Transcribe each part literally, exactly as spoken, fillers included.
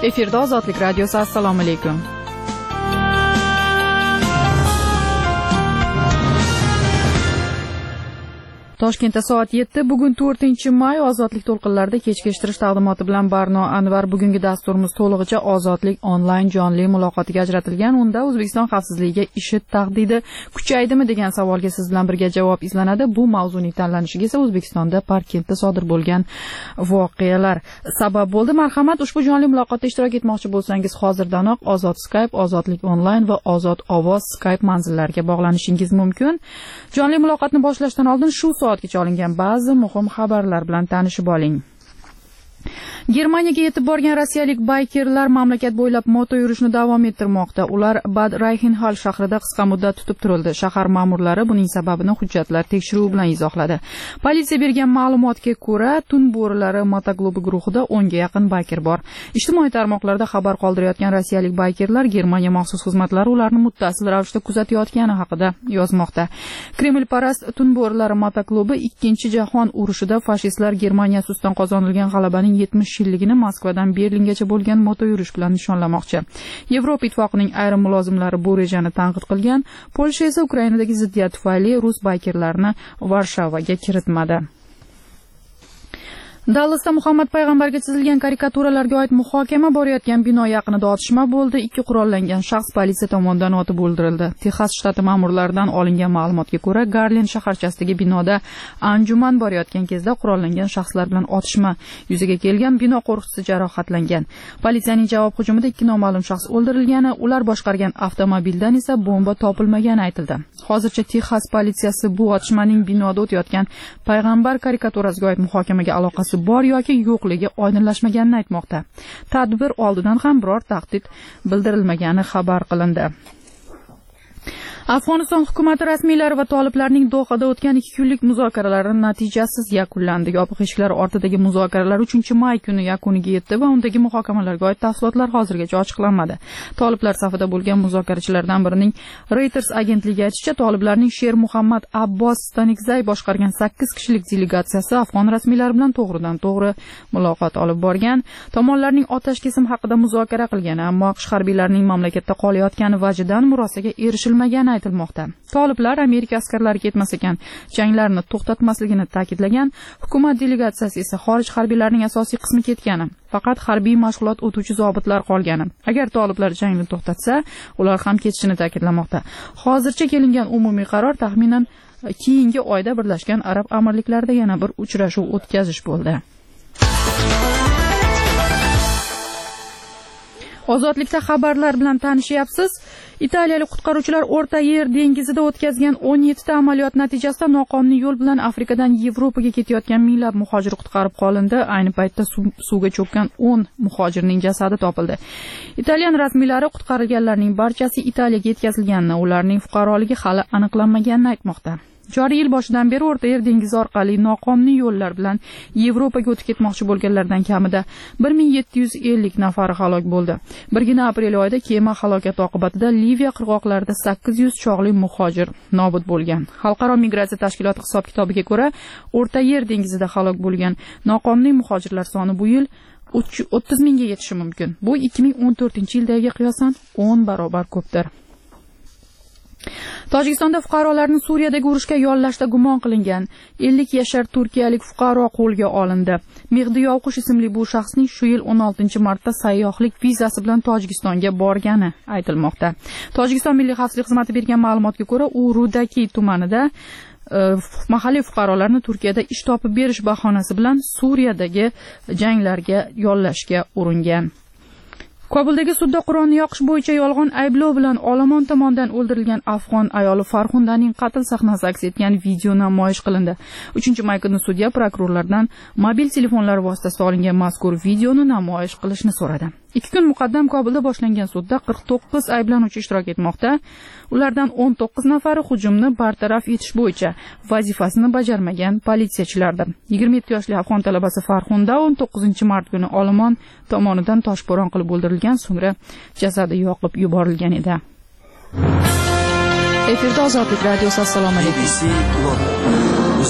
Efirda Ozodlik radiosi. Assalomu alaykum. Toshkentda soat yetti. Bugun to'rtinchi may. Ozodlik to'lqinlarida kechki eshittirish taqdimoti bilan Barno Anvar. Bugungi dasturimiz to'lig'icha Ozodlik onlayn jonli muloqotiga ajratilgan. Unda O'zbekiston xavfsizligiga IShID tahdidi kuchaydimi degan savolga siz bilan birga javob izlanadi. Bu mavzuning tanlanishiga esa O'zbekistonda Parkentda sodir bo'lgan voqealar sabab bo'ldi. Marhamat, ushbu jonli muloqotda ishtirok etmoqchi bo'lsangiz, hozirdanoq Ozod Skype, Ozodlik onlayn va Ozod ovoz Skype manzillariga bog'lanishingiz mumkin. Jonli muloqotni boshlashdan oldin shu soatgacha olingan ba'zi muhim xabarlar bilan tanishib oling. Germaniyaga yetib borgan rossiyalik baykerlar mamlakat bo'ylab moto yurishni davom ettirmoqda. Ular Bad Reichenhall shahrida qisqa muddat tutib turildi. Shahar ma'murlari buning sababini hujjatlar tekshiruvi bilan izohladi. Politsiya bergan ma'lumotga ko'ra, tun bo'rilari motoklubi guruhida o'nga yaqin bayker bor. Ijtimoiy tarmoqlarda xabar qoldirayotgan rossiyalik baykerlar Germaniya maxsus xizmatlari ularni muttasil ravishda kuzatayotgani haqida yozmoqda. Kremlparast tun bo'rilari motoklubi ikkinchi jahon urushida fashistlar Germaniyasi ustidan qozonilgan g'alabaning yetmish yilligini Moskvadan Berlingacha bo'lgan moto yurish bilan nishonlamoqchi. Yevropa ittifoqining ayrim mulozimlari bu rejani tanqid qilgan. Polsha esa Ukrainadagi ziddiyat tufayli rus baykerlarini Varshavaga kiritmadi. Dallasda Muhammad payg'ambarga chizilgan karikaturalarga oid muhokama borayotgan bino yaqinida otishma bo'ldi. Ikki qurollangan shaxs politsiya tomonidan otib o'ldirildi. Texas shtati ma'murlaridan olingan ma'lumotga ko'ra, Garland shaharchasidagi binoda anjuman borayotgan kezda qurollangan shaxslar bilan otishma yuzaga kelgan. Bino qo'riqchisi jarohatlangan. Politsiyaning javob hujumida ikki noma'lum shaxs o'ldirilgani, ular boshqargan avtomobildan esa bomba topilmagani aytildi. Hozircha Texas politsiyasi bu otishmaning binoda o'tayotgan payg'ambar karikaturasiga oid muhokamaga aloqasi bor yoki yo'qligi oydinlashmaganini aytmoqda. Tadbir oldidan ham biror tahdid bildirilmagani xabar qilindi. Afg'oniston hukumati rasmiylari va toliblarning Dohada o'tgan ikki kunlik muzokaralari natijasiz yakunlandi. Yopiq eshiklar ortidagi muzokaralar uchinchi may kuni yakuniga yetdi va undagi muhokamalarga oid tafsilotlar hozirgacha ochiqlanmadi. Toliblar safida bo'lgan muzokarachilardan birining Reuters agentligi aytishicha, toliblarning Sher Muhammad Abbos Stanikzay boshqargan sakkiz kishilik delegatsiyasi afg'on rasmiylari bilan to'g'ridan-to'g'ri muloqot olib borgan. Tomonlarning otash kesim haqida muzokara qilgani, ammo AQSh harbiylarining mamlakatda qolayotgani vajidan murosaga erishilmagani aytilmoqda. Toliblar Amerika askarlari ketmas ekan janglarni to'xtatmasligini ta'kidlagan. Hukumat delegatsiyasi esa xorij harbiylarining asosiy qismi ketgani, faqat harbiy mashg'ulot o'tuvchi zobitlar qolgani. Agar toliblar jangni to'xtatsa, ular ham ketishini ta'kidlamoqda. Hozircha kelingan umumiy qaror taxminan keyingi oyda Birlashgan Arab Amirliklarida yana bir uchrashuv o'tkazish bo'ldi. Ozodlikda xabarlar bilan tanishyapsiz. Italiyalik qutqaruvchilar O'rta Yer dengizida o'tkazgan o'n yetti ta amaliyot natijasida noqonuniy yo'l bilan Afrikadan Yevropaga ketayotgan minglab muhojir qutqarib qolindi. Ayni paytda suvga cho'kkan o'n muhojirning jasadi topildi. Italyan rasmiylari qutqarilganlarning barchasi Italiyaga yetkazilganini, ularning fuqaroligi hali aniqlanmaganini aytmoqda. Joriy yil boshidan beri O'rta Yer dengizi orqali noqonuniy yo'llar bilan Yevropaga o'tib ketmoqchi bo'lganlardan kamida bir ming yetti yuz ellik nafari halok bo'ldi. Birgina aprel oyida kema halokati oqibatida Liviya qirg'oqlarida sakkiz yuz chog'li muhojir nobud bo'lgan. Xalqaro migratsiya tashkiloti hisob-kitobiga ko'ra, O'rta Yer dengizida halok bo'lgan noqonuniy muhojirlar soni bu yil o'ttiz mingga yetishi mumkin. Bu ikki ming o'n to'rtinchi yildagiga qiyosan o'n barobar ko'pdir. Tojikistonda fuqarolarni Suriyadagi urushga yollashda gumon qilingan ellik yashar turkiyalik fuqaro qo'lga olindi. Mehdi Yovqush ismli bu shaxsning shu yil o'n oltinchi martda sayyohlik vizasi bilan Tojikistonga borgani aytilmoqda. Tojikiston Milliy xavfsizlik xizmati bergan ma'lumotga ko'ra, u Rudaki tumanida mahalliy fuqarolarni Turkiyada ish topib berish bahonasi bilan Suriyadagi janglarga yollashga uringan. Kobuldagi sudda Qur'onni yoqish bo'yicha yolg'on ayblov bilan olomon tomonidan o'ldirilgan afg'on ayoli Farxundaning qatl sahnasi aks etgan video namoyish qilindi. uchinchi may kuni sudya prokurorlardan mobil telefonlar vositasida olingan mazkur videoni namoyish qilishni so'radi. ikki kun muqaddam Kobulda boshlangan sudda qirq to'qqiz ayblanuvchi ishtirok etmoqda. Ulardan o'n to'qqiz nafari hujumni bartaraf etish bo'yicha vazifasini bajarmagan politsiyachilardir. yigirma yetti yoshli afg'on talabasi Farxunda o'n to'qqizinchi mart kuni olomon tomonidan toshbo'ron qilib o'ldirilgan, so'ngra jasadi yoqib yuborilgan edi. Efirda Ozodlik radiosi. Assalomu alaykum.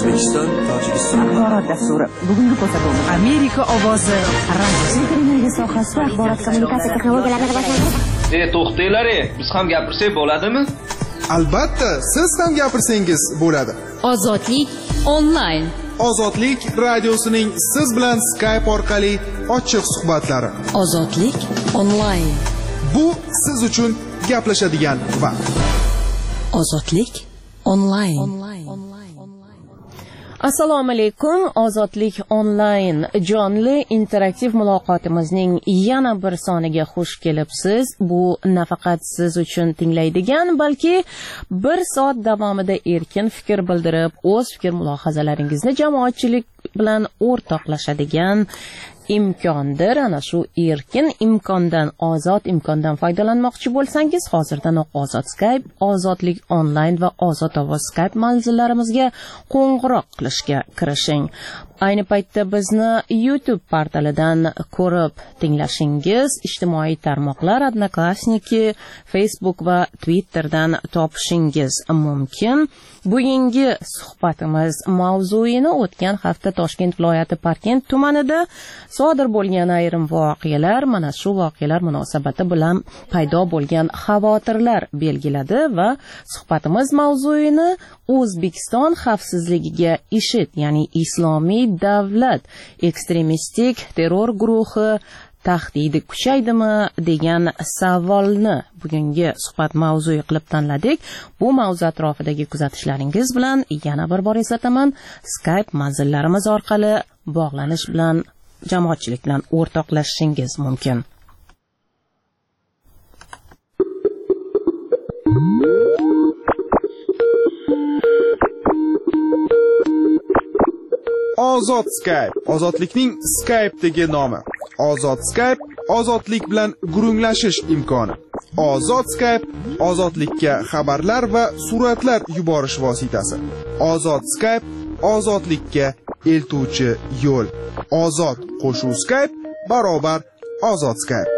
O'zbekiston, Tojikiston. Axborot dasturi. Bugungi ko'rsatuvimiz Amerika ovozi radio. energiya sohasida axborot kommunikatsiya texnologiyalarini rivojlantirish. E, to'xtanglar, biz ham gapirsak bo'ladimi? Albatta, siz ham gapirsangiz bo'ladi. Ozodlik onlayn. Ozodlik radiosining siz bilan Skype orqali ochiq suhbatlari. Ozodlik onlayn. Bu siz uchun gaplashadigan vaqt. Ozodlik onlayn. Assalomu alaykum. Ozodlik onlayn jonli interaktiv muloqotimizning yana bir soniga xush kelibsiz. Bu nafaqat siz uchun tinglaydigan, balki bir soat davomida erkin fikr bildirib, o'z fikr mulohazalaringizni jamoatchilik bilan o'rtoqlashadigan imkondir. Ana shu erkin imkondan, ozod imkondan foydalanmoqchi bo'lsangiz, hozirdan ozod Skype, ozodlik onlayn va ozod ovoz Skype manzillarimizga qo'ng'iroq qilishga kirishing. Ayni paytda bizni YouTube portalidan ko'rib tinglashingiz, ijtimoiy tarmoqlar Odnoklassniki, Facebook va Twitterdan topishingiz mumkin. Bugungi suhbatimiz mavzuini o'tgan hafta Toshkent viloyati Parkent tumanida sodir bo'lgan ayrim voqealar, mana shu voqealar munosabati bilan paydo bo'lgan xavotirlar belgiladi va suhbatimiz mavzuini O'zbekiston xavfsizligiga IShID, ya'ni Islomiy davlat ekstremistik terror guruhi tahdidi kuchaydimi degan savolni bugungi suhbat mavzuyi qilib tanladik. Bu mavzu atrofidagi kuzatishlaringiz bilan yana bir bor eslataman, Skype manzillarimiz orqali bog'lanish bilan jamoatchilik bilan o'rtoqlashishingiz mumkin. Ozod Skype, ozodlikning Skype'dagi nomi. Ozod Skype, ozodlik bilan gurunglashish imkoni. Ozod Skype, ozodlikka xabarlar va suratlar yuborish vositasi. Ozod Skype, ozodlikka eltuvchi yo'l. Ozod qo'shuv Skype barobar ozod Skype.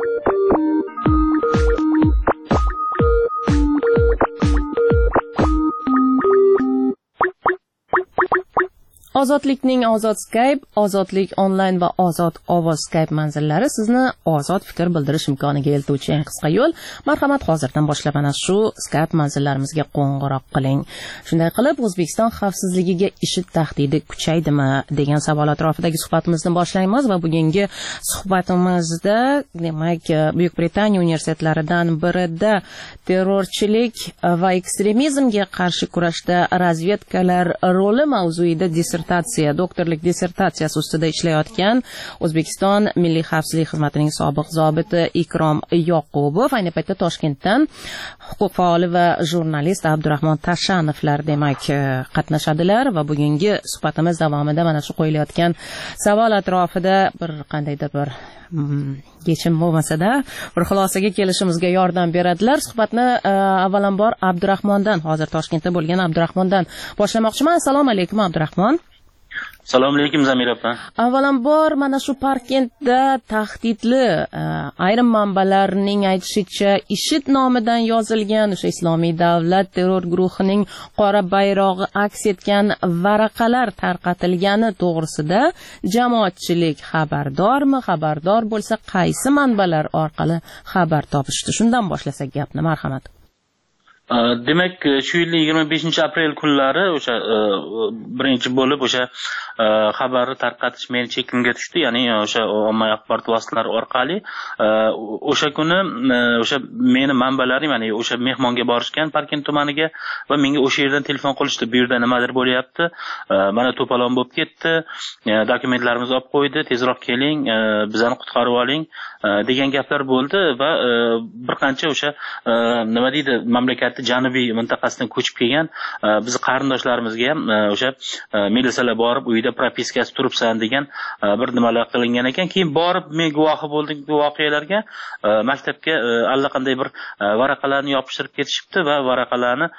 Ozodlikning ozod Skype, ozodlik onlayn va ozod ovoz Skype manzillari sizni ozod fikr bildirish imkoniga eltuvchi eng qisqa yo'l. Marhamat, hozirdan boshlab ana shu Skype manzillarimizga qo'ng'iroq qiling. Shunday qilib, O'zbekiston xavfsizligiga IShID tahdidi kuchaydimi degan savol atrofidagi suhbatimizni boshlaymiz va bugungi suhbatimizda, demak, Buyuk Britaniya universitetlaridan birida terrorchilik va ekstremizmga qarshi kurashda razvedkalar roli mavzuida dissertatsiya, doktorlik dissertatsiyasi ustida ishlayotgan O'zbekiston Milliy xavfsizlik xizmatining sobiq zobiti Ikrom Yoqubov ayni paytda Toshkentdan huquq faoli va jurnalist Abdurahmon Tashanovlar demak qatnashadilar va bugungi suhbatimiz davomida mana shu qo'yilayotgan savol atrofida bir qandaydir bir yechim bo'lmasa-da bir xulosaga kelishimizga yordam beradilar. Suhbatni avvalambor Abdurahmondan, hozir Toshkentda bo'lgan Abdurahmondan boshlamoqchiman. Assalomu alaykum Abdurahmon. Assalomu alaykum Zamira opa. Avvalambor mana shu Parkentda tahdidli ayrim manbalarning aytishicha IShID nomidan yozilgan o'sha Islomiy davlat terror guruhining qora bayrog'i aks etgan varaqalar tarqatilgani to'g'risida jamoatchilik xabardormi? Xabardor bo'lsa, qaysi manbalar orqali xabar topishdi? Shundan boshlasak gapni, marhamat. Demak, shu yilning yigirma beshinchi aprel kunlari o'sha birinchi bo'lib o'sha xabarni tarqatish meni chekimga tushdi, ya'ni o'sha ommaviy axborot vositalari orqali. O'sha kuni o'sha meni manbalarim, ya'ni o'sha mehmonga borishgan Parkent tumaniga va menga o'sha yerdan telefon qilishdi. Bu yerda nimadir bo'lyapti, mana to'polon bo'lib ketdi, dokumentlarimizni olib qo'ydi, tezroq keling, bizani qutqarib oling degan gaplar bo'ldi va bir qancha o'sha nima deydi, mamlakat janubiy mintaqasidan ko'chib kelgan biz qarindoshlarimizga ham o'sha militsiyalar borib uyda propiskasi turibsan degan bir nimalar qilingan ekan. Keyin borib men guvohi bo'ldim bu voqealarga. Maktabga allaqanday bir varaqalarni yopishtirib ketishibdi va varaqalarni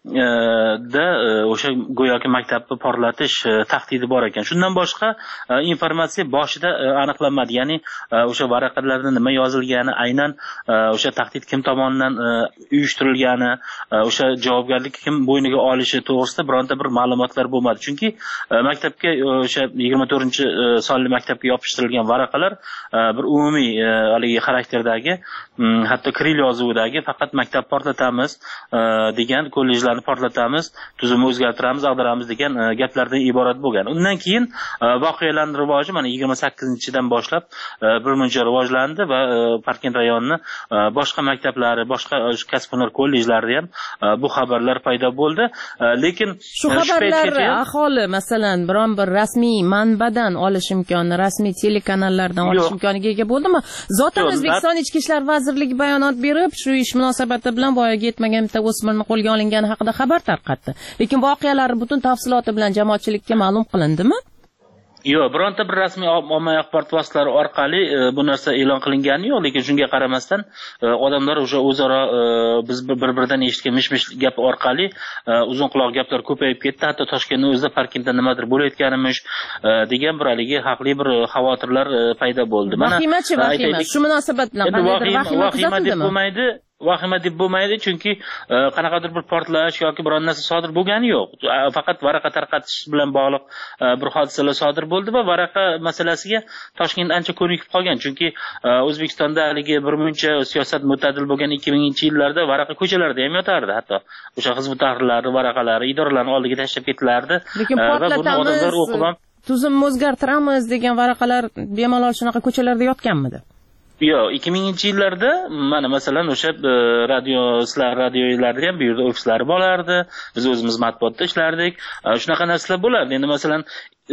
da o'sha go'yoki maktabni porlatish tahdidi bor ekan. Shundan boshqa informatsiya boshida aniqlanmadi, ya'ni o'sha varaqalarda nima yozilgani, aynan o'sha tahdid kim tomonidan uyushtirilgani, o'sha javobgarlik kim bo'yniga olishi to'g'risida bironta bir ma'lumotlar bo'lmadi. Chunki maktabga o'sha yigirma to'rtinchi sonli maktabga yopishtirilgan varaqalar bir umumiy haligi xarakterdagi, hatto kiril yozuvidagi faqat maktab portlatamiz degan, kollejlarni portlatamiz, tuzumni o'zgartiramiz, ag'daramiz degan gaplardan iborat bo'lgan. Undan keyin voqealarning rivoji mana yigirma sakkizinchidan boshlab birmuncha rivojlandi va Parkent rayonining boshqa maktablari, boshqa kasb hunar kollejlarida ham bu xabarlar paydo bo'ldi. Lekin shu xabarlar aholi masalan biron bir rasmiy manbadan olish imkoni, rasmiy telekanallardan olish imkoniga ega bo'ldimi? Zotan O'zbekiston Ichki ishlar vazirligi bayonot berib, shu ish munosabati bilan voyaga yetmagan bitta o'smirni qo'lga olingani haqida xabar tarqatdi. Lekin voqealar butun tafsiloti bilan jamoatchilikka ma'lum qilindimi? Yo'q, bironta bir rasmiy ommaviy axborot vositalari orqali bu narsa e'lon qilingani yo'q, lekin shunga qaramasdan odamlar o'sha o'zaro biz bir-biridan eshitgan mish-mish gap orqali uzun quloq gaplar ko'payib ketdi. Hatto Toshkentning o'zida Parkentda nimadir bo'layotganimish degan bir haligi haqli bir xavotirlar paydo bo'ldi. Mana vahimachi vahima. Shu munosabat bilan qandaydir vahima kuzatildi. Vahima deb bo'lmaydi, chunki qanaqadir bir portlash yoki biron narsa sodir bo'lgani yo'q. Faqat varaqa tarqatish bilan bog'liq bir hodisalar sodir bo'ldi va varaqa masalasiga Toshkent ancha ko'nikib qolgan. Chunki O'zbekistonda haligi birmuncha siyosat mo'tadil bo'lgan ikki minginchi yillarda varaqa ko'chalarda ham yotardi. Hatto o'sha Hizb ut-Tahrirlari, varaqalari idoralarning oldiga tashlab ketilardi. Lekin portlatamiz, tuzumni o'zgartiramiz degan varaqalar bemalol shunaqa ko'chalarda yotganmidi? Yo'q, ikki minginchi yillarda mana masalan o'sha radio, sizlar radiolarda ham bu yerda ofislari bo'lardi. Biz o'zimiz matbuotda ishlardik. Shunaqa narsalar bo'lardi. Endi masalan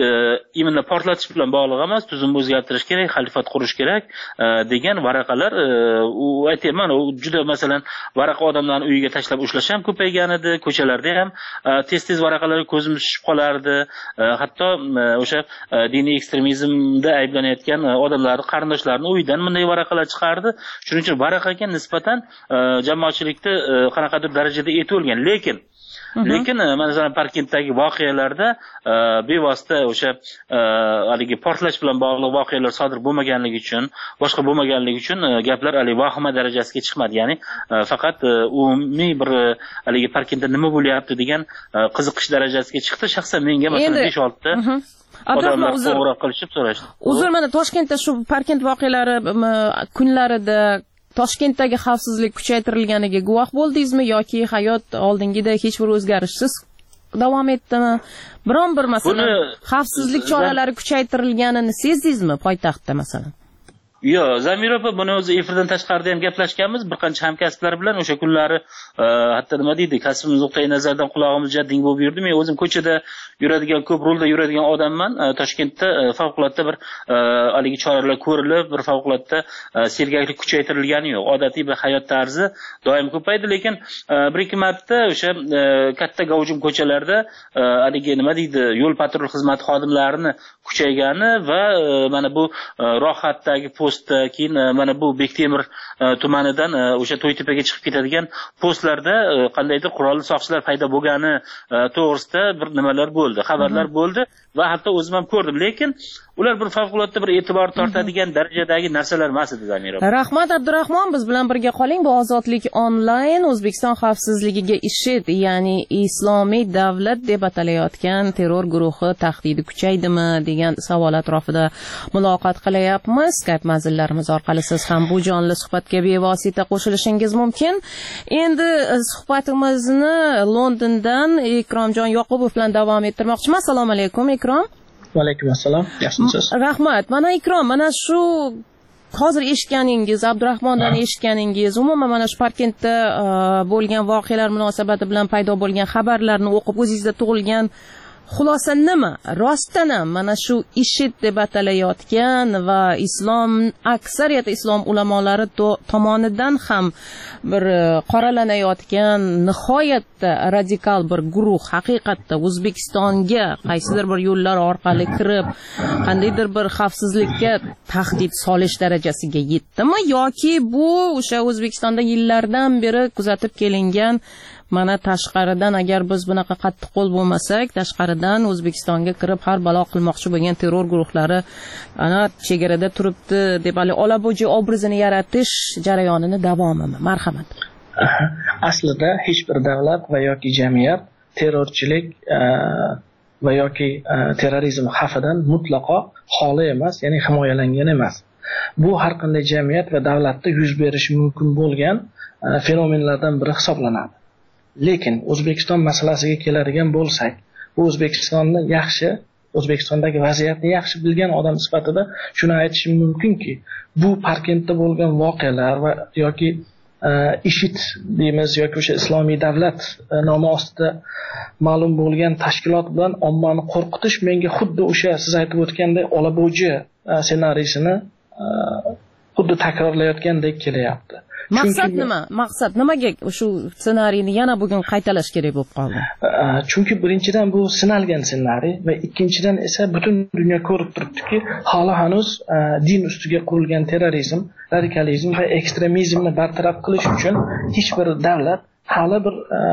imенно portlatish bilan bog'liq emas, tuzumni o'zgartirish kerak, xalifat qurish kerak degan varaqalar, u aytayman, u juda masalan varaqa odamlarni uyiga tashlab ushlash ham ko'paygan edi, ko'chalarda ham tez-tez varaqalarga ko'zimiz tushib qolardi. Hatto o'sha diniy ekstremizmda ayblanayotgan odamlarning qarindoshlarining uyidan bunday varaqalar chiqardi. Shuning uchun varaqaga nisbatan jamoatchilikda qanaqadir darajada e'tolgan, lekin Lekin masalan Parkentdagi voqealarda bevosita o'sha haligi portlash bilan bog'liq voqealar sodir bo'lmaganligi uchun, boshqa bo'lmaganligi uchun gaplar hali vahima darajasiga chiqmadi. Ya'ni faqat umumiy bir haligi Parkentda nima bo'lyapti degan qiziqish darajasiga chiqdi. Shaxsan menga masalan besh olti ta odamlar qo'ng'iroq qilishib so'rashdi. Uzr, mana Toshkentda shu Parkent voqealari kunlarida Toshkentdagi xavfsizlik kuchaytirilganiga guvoh bo'ldingizmi yoki hayot oldingidek hech bir o'zgarishsiz davom etdimi? Biron bir masalan xavfsizlik choralari kuchaytirilganini sezdingizmi poytaxtda masalan? Yo'q, Zamir opa, buni o'zi efirdan tashqarida ham gaplashganmiz, bir qancha hamkasblar bilan o'sha kunlari hatto nima deydi, kasbimiz nuqtai nazaridan qulog'imiz jadding bo'lib yurdi. Men o'zim ko'chada yuradigan, ko'p rulda yuradigan odamman. Toshkentda favqulodda bir haligi choralar ko'rilib, bir favqulodda sergaklik kuchaytirilgani yo'q. Odatiy bir hayot tarzi doim ko'paydi, lekin bir ikki marta o'sha katta gavjum ko'chalarda haligi nima deydi, yo'l patrul xizmati xodimlarini kuchaygani va mana bu rohatdagi postda, keyin mana bu Bektemir tumanidan o'sha To'ytepaga chiqib ketadigan postlarda qandaydir qurolli soqchilar paydo bo'lgani to'g'risida bir nimalar bo'ldi, xabarlar bo'ldi va hatto o'zim ham ko'rdim, lekin ular bir favqulodda bir e'tibor tortadigan darajadagi narsalar emas edi. Zamir. Rahmat Abdurahmon, biz bilan birga qoling. Bu Ozodlik onlayn O'zbekiston xavfsizligiga IShID, ya'ni Islomiy davlat deb atalayotgan terror guruhi tahdidi kuchaydimi degan savol atrofida muloqot qilyapmiz. Skype manzillarimiz orqali siz ham bu jonli suhbatga bevosita qo'shilishingiz mumkin. Endi suhbatimizni Londondan Ikromjon Yoqubov bilan davom ettirmoqchiman. Assalomu alaykum Ikrom. Va alaykum assalom. Yaxshimisiz? Rahmat. Mana Ikrom, mana shu hozir eshitganingiz, Abdurahmondan eshitganingiz, umuman mana shu Parkentda bo'lgan voqealar munosabati bilan paydo bo'lgan xabarlarni o'qib o'zingizda tug'ilgan xulosa nima? Rostdan ham mana shu IShID deb atalayotgan va islom, aksariyat islom ulamolari tomonidan ham bir qoralanayotgan nihoyatda radikal bir guruh haqiqatda O'zbekistonga qaysidir bir yo'llar orqali kirib, qandaydir bir xavfsizlikka tahdid solish darajasiga yetdimi yoki bu o'sha O'zbekistonda yillardan beri kuzatib kelingan mana tashqaridan agar biz bunaqa qattiq qo'l bo'lmasak, tashqaridan O'zbekistonga kirib har balo qilmoqchi bo'lgan terror guruhlari ana chegarada turibdi deb hali olabo'ji obrazini yaratish jarayonini davomimi? Marhamat. Aslida hech bir davlat va yoki jamiyat terrorchilik va yoki terrorizm xavfidan mutlaqo xoli emas, ya'ni himoyalangan emas. Bu har qanday jamiyat va davlatda yuz berishi mumkin bo'lgan fenomenlardan biri hisoblanadi. Lekin O'zbekiston masalasiga keladigan bo'lsak, bu O'zbekistonni yaxshi, O'zbekistondagi vaziyatni yaxshi bilgan odam sifatida shuni aytishim mumkinki, bu Parkentda bo'lgan voqealar va yoki IShID deymiz yoki o'sha islomiy davlat nomi ostida ma'lum bo'lgan tashkilot bilan ommani qo'rqitish menga xuddi o'sha siz aytib o'tgandek olabo'ji ssenariysini xuddi takrorlayotgandek kelyapti. Maqsad nima? Maqsad nimaga shu ssenariyni yana bugun qaytalash kerak bo'lib qoldi? Chunki birinchidan bu sinalgan ssenariy va ikkinchidan esa butun dunyo ko'rib turibdiki, hali hanuz din ustiga qurilgan terrorizm, radikalizm va ekstremizmni bartaraf qilish uchun hech bir davlat hali bir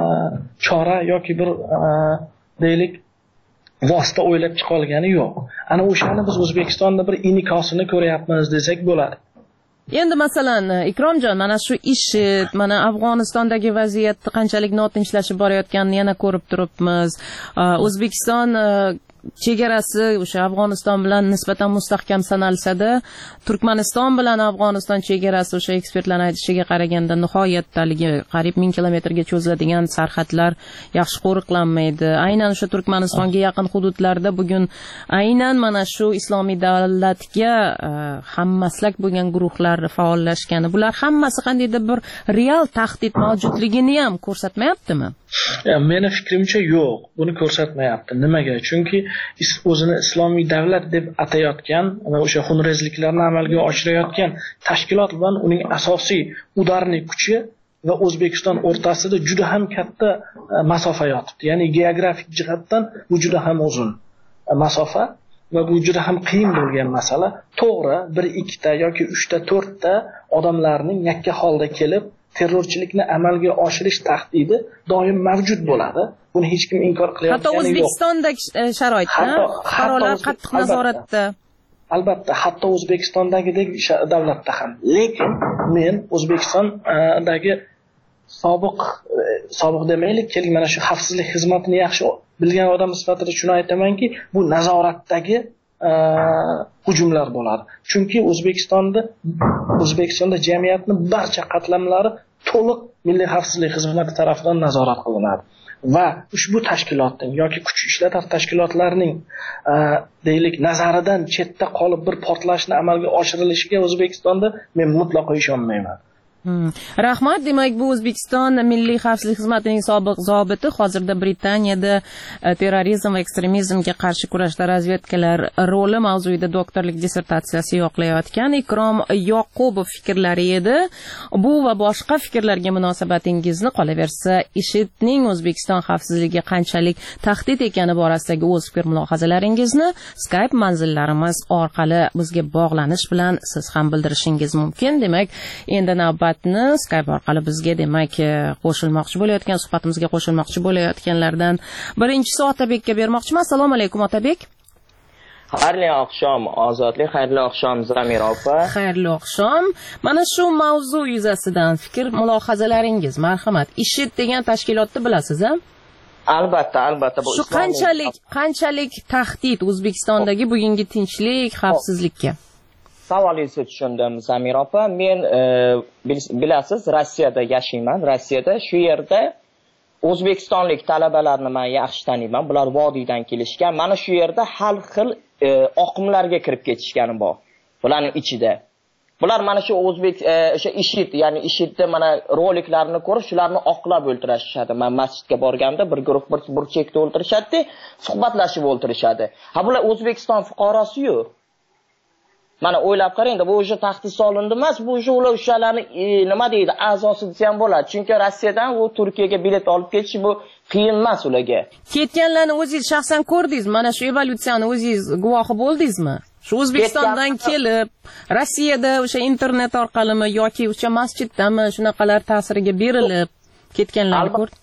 chora yoki bir deylik vosita o'ylab chiqolgani yo'q. Ana o'shani biz O'zbekistonda bir inikosini ko'ryapmiz desak bo'ladi. Endi masalan, Ikromjon, mana shu IShID, mana Afg'onistondagi vaziyatni qanchalik notinchlashib borayotganini yana ko'rib turibmiz. O'zbekiston chegarasi o'sha Afg'oniston bilan nisbatan mustahkam sanalsa-da, Turkmaniston bilan Afg'oniston chegarasi o'sha ekspertlarning aytishiga qaraganda nihoyatdaligi qariyb ming kilometrga cho'ziladigan sarhadlar yaxshi qo'riqlanmaydi. Aynan o'sha Turkmanistonga yaqin hududlarda bugun aynan mana shu islomiy davlatga hammaslak bo'lgan guruhlar faollashgani, bular hammasi qandaydir bir real tahdid mavjudligini ham ko'rsatmayaptimi? Meni fikrimcha yo'q, buni ko'rsatmayapti. Nimaga? Chunki o'zini islomiy davlat deb atayotgan va o'sha xunrezliklarni amalga oshirayotgan tashkilot bilan uning asosiy udarniy kuchi va O'zbekiston o'rtasida juda ham katta masofa yotibdi. Ya'ni geografik jihatdan bu juda ham uzun masofa va bu juda ham qiyin bo'lgan masala. To'g'ri, bir ikkita yoki uchta to'rtta odamlarning yakka holda kelib terrorchilikni amalga oshirish tahdidi doim mavjud bo'ladi. Buni hech kim inkor qilayotgani yo'q. Hatto O'zbekistondagi sharoitda fuqarolar qattiq nazoratda. Albatta, hatto O'zbekistondagidek davlatda ham. Lekin men O'zbekistondagi sobiq sobiq demaylik, keling mana shu xavfsizlik xizmatini yaxshi bilgan odam sifatida shuni aytamanki, bu nazoratdagi hujumlar bo'ladi. Chunki O'zbekistonda O'zbekistonda jamiyatning barcha qatlamlari to'liq milliy xavfsizlik xizmati tomonidan nazorat qilinadi. Va ushbu tashkilotning yoki kuch ishlatar tashkilotlarning deylik nazaridan chetda qolib bir portlashni amalga oshirilishiga O'zbekistonda men mutlaqo ishonmayman. Hmm. Rahmat. Demak, bu O'zbekiston Milliy xavfsizlik xizmatining sobiq zobiti, hozirda Britaniyada terrorizm va ekstremizmga qarshi kurashda razvedkalar roli mavzuida doktorlik dissertatsiyasi yoqlayotgan Ikrom Yoqubov fikrlari edi. Bu va boshqa fikrlarga munosabatingizni, qolaversa IShIDning O'zbekiston xavfsizligiga qanchalik tahdid ekani borasidagi o'z fikr mulohazalaringizni Skype manzillarimiz orqali bizga bog'lanish bilan siz ham bildirishingiz mumkin. Demak, endi navbat Skype orqali bizga demak qo'shilmoqchi bo'layotgan, suhbatimizga qo'shilmoqchi bo'layotganlardan birinchisi Otabekka bermoqchiman. Assalomu alaykum Otabek. Xayrli oqshom Ozodlik, xayrli oqshom Zamira opa. Xayrli oqshom. Mana shu mavzu yuzasidan fikr mulohazalaringiz, marhamat. IShID degan tashkilotni bilasiz-a? Albatta, albatta. Bu shu qanchalik qanchalik tahdid O'zbekistondagi bugungi tinchlik, xavfsizlikka? Savolingizni tushundim, Zamira opa. Men e, bilasiz, Rossiyada yashayman. Rossiyada shu yerda o'zbekistonlik talabalarni men yaxshi taniyman. Bular vodiydan kelishgan. Mana shu yerda har xil e, oqimlarga kirib ketishgani bor. Bularning ichida. Bular mana shu o'zbek o'sha e, IShID, ya'ni IShIDda mana roliklarni ko'rib, shularni oqlab o'ltirishadi. Men masjidga borganda bir guruh bir burchakda o'ltirishadi, suhbatlashib o'ltirishadi. Ha, bular O'zbekiston fuqarosiyu. Mana o'ylab qarang, bu o'sha tahdid solindi emas, bu o'sha ular o'shalarni e, nima deydi, a'zosi desa ham bo'ladi. Chunki Rossiyadan u Turkiyaga bilet olib ketish bu qiyin emas ularga. Ketganlarni o'zingiz shaxsan ko'rdingizmi? Mana shu evolyutsiyani o'zingiz guvohi bo'ldingizmi? Shu O'zbekistondan kelib, Rossiyada o'sha internet orqalimi yoki o'sha masjiddami shunaqalar ta'siriga berilib ketganlarni ko'rdingiz?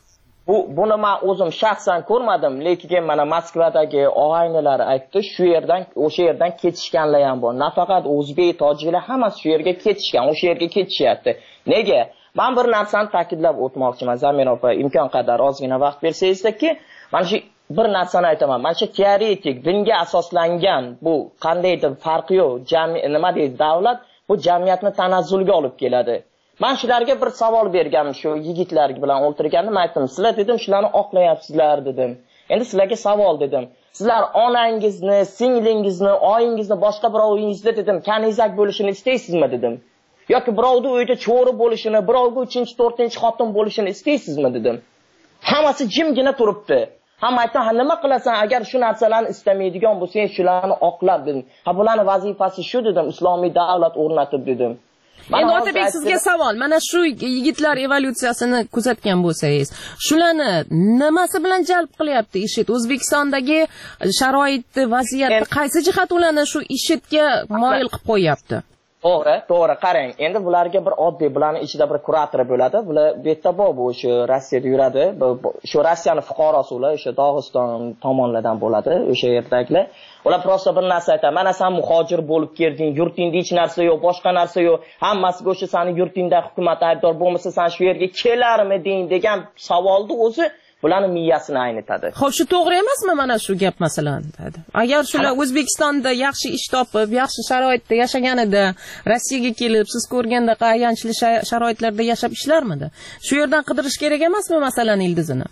Bu buni men o'zim shaxsan ko'rmadim, lekin mana Moskvadagi og'aynilar aytdi, shu yerdan o'sha yerdan ketishganlar ham bor. Nafaqat o'zbek, tojiklar hammasi shu yerga ketishgan, o'sha yerga ketishyapti. Nega? Men bir narsani ta'kidlab o'tmoqchiman, Zamir opa, imkon qadar ozgina vaqt bersangizki, mana shu bir narsani aytaman. Mana shu teoretik dinga asoslangan bu qandaydir farqi yo'q, nima deydi, davlat bu jamiyatni tanazzulga olib keladi. Men shularga bir savol berganman, shu yigitlar bilan o'ltirgandim, aytdim, sizlar dedim, shularni oqlayapsizlar dedim. Endi sizlarga savol dedim. Sizlar onangizni, singlingizni, oyingizni, boshqa birovingizni dedim, kanizak bo'lishini istaysizmi dedim. Yoki birovning uyida cho'ri bo'lishini, birovga uchinchi, to'rtinchi xotin bo'lishini istaysizmi dedim. Hammasi jimgina turibdi. Hamma aytdi, "Ha nima qilasan agar shu narsalarni istamaydigan bo'lsang, shularni oqlab" dedim. "Ha bularning vazifasi shu" dedim, "islomiy davlat o'rnatib" dedim. Endi Otabek, sizga savol. Mana shu yigitlar evolyutsiyasini kuzatgan bo'lsangiz, shularni nimasi bilan jalb qilyapti IShID? O'zbekistondagi sharoitni, vaziyatni qaysi jihat ularni shu IShIDga moyil qilib qo'yapti? To'g'ri, to'g'ri, qarang. Endi bularga bir oddiy, bularning ichida bir kurator bo'ladi. Bular betda bor, bu o'sha Rossiyada yuradi. Shu Rossiyaning fuqarosi ular, o'sha Dog'iston tomonlardan bo'ladi, o'sha yerdagilar. Ular prosta bir narsa aytadi. Mana sen muhojir bo'lib kelding, yurtingda hech narsa yo'q, boshqa narsa yo'q. Hammasiga o'sha seni yurtingda hukumat aybdor bo'lmasa, sen shu yerga kelarmiding degan savolni o'zi bularning miyasini aynitadi. Xo'p, shu to'g'ri emasmi mana shu gap masalan? Agar shular O'zbekistonda yaxshi ish topib, yaxshi sharoitda yashaganida, Rossiyaga kelib, siz ko'rganda ayanchli sharoitlarda yashab ishlarmidi? Shu yerdan qidirish kerak emasmi masalan ildizini?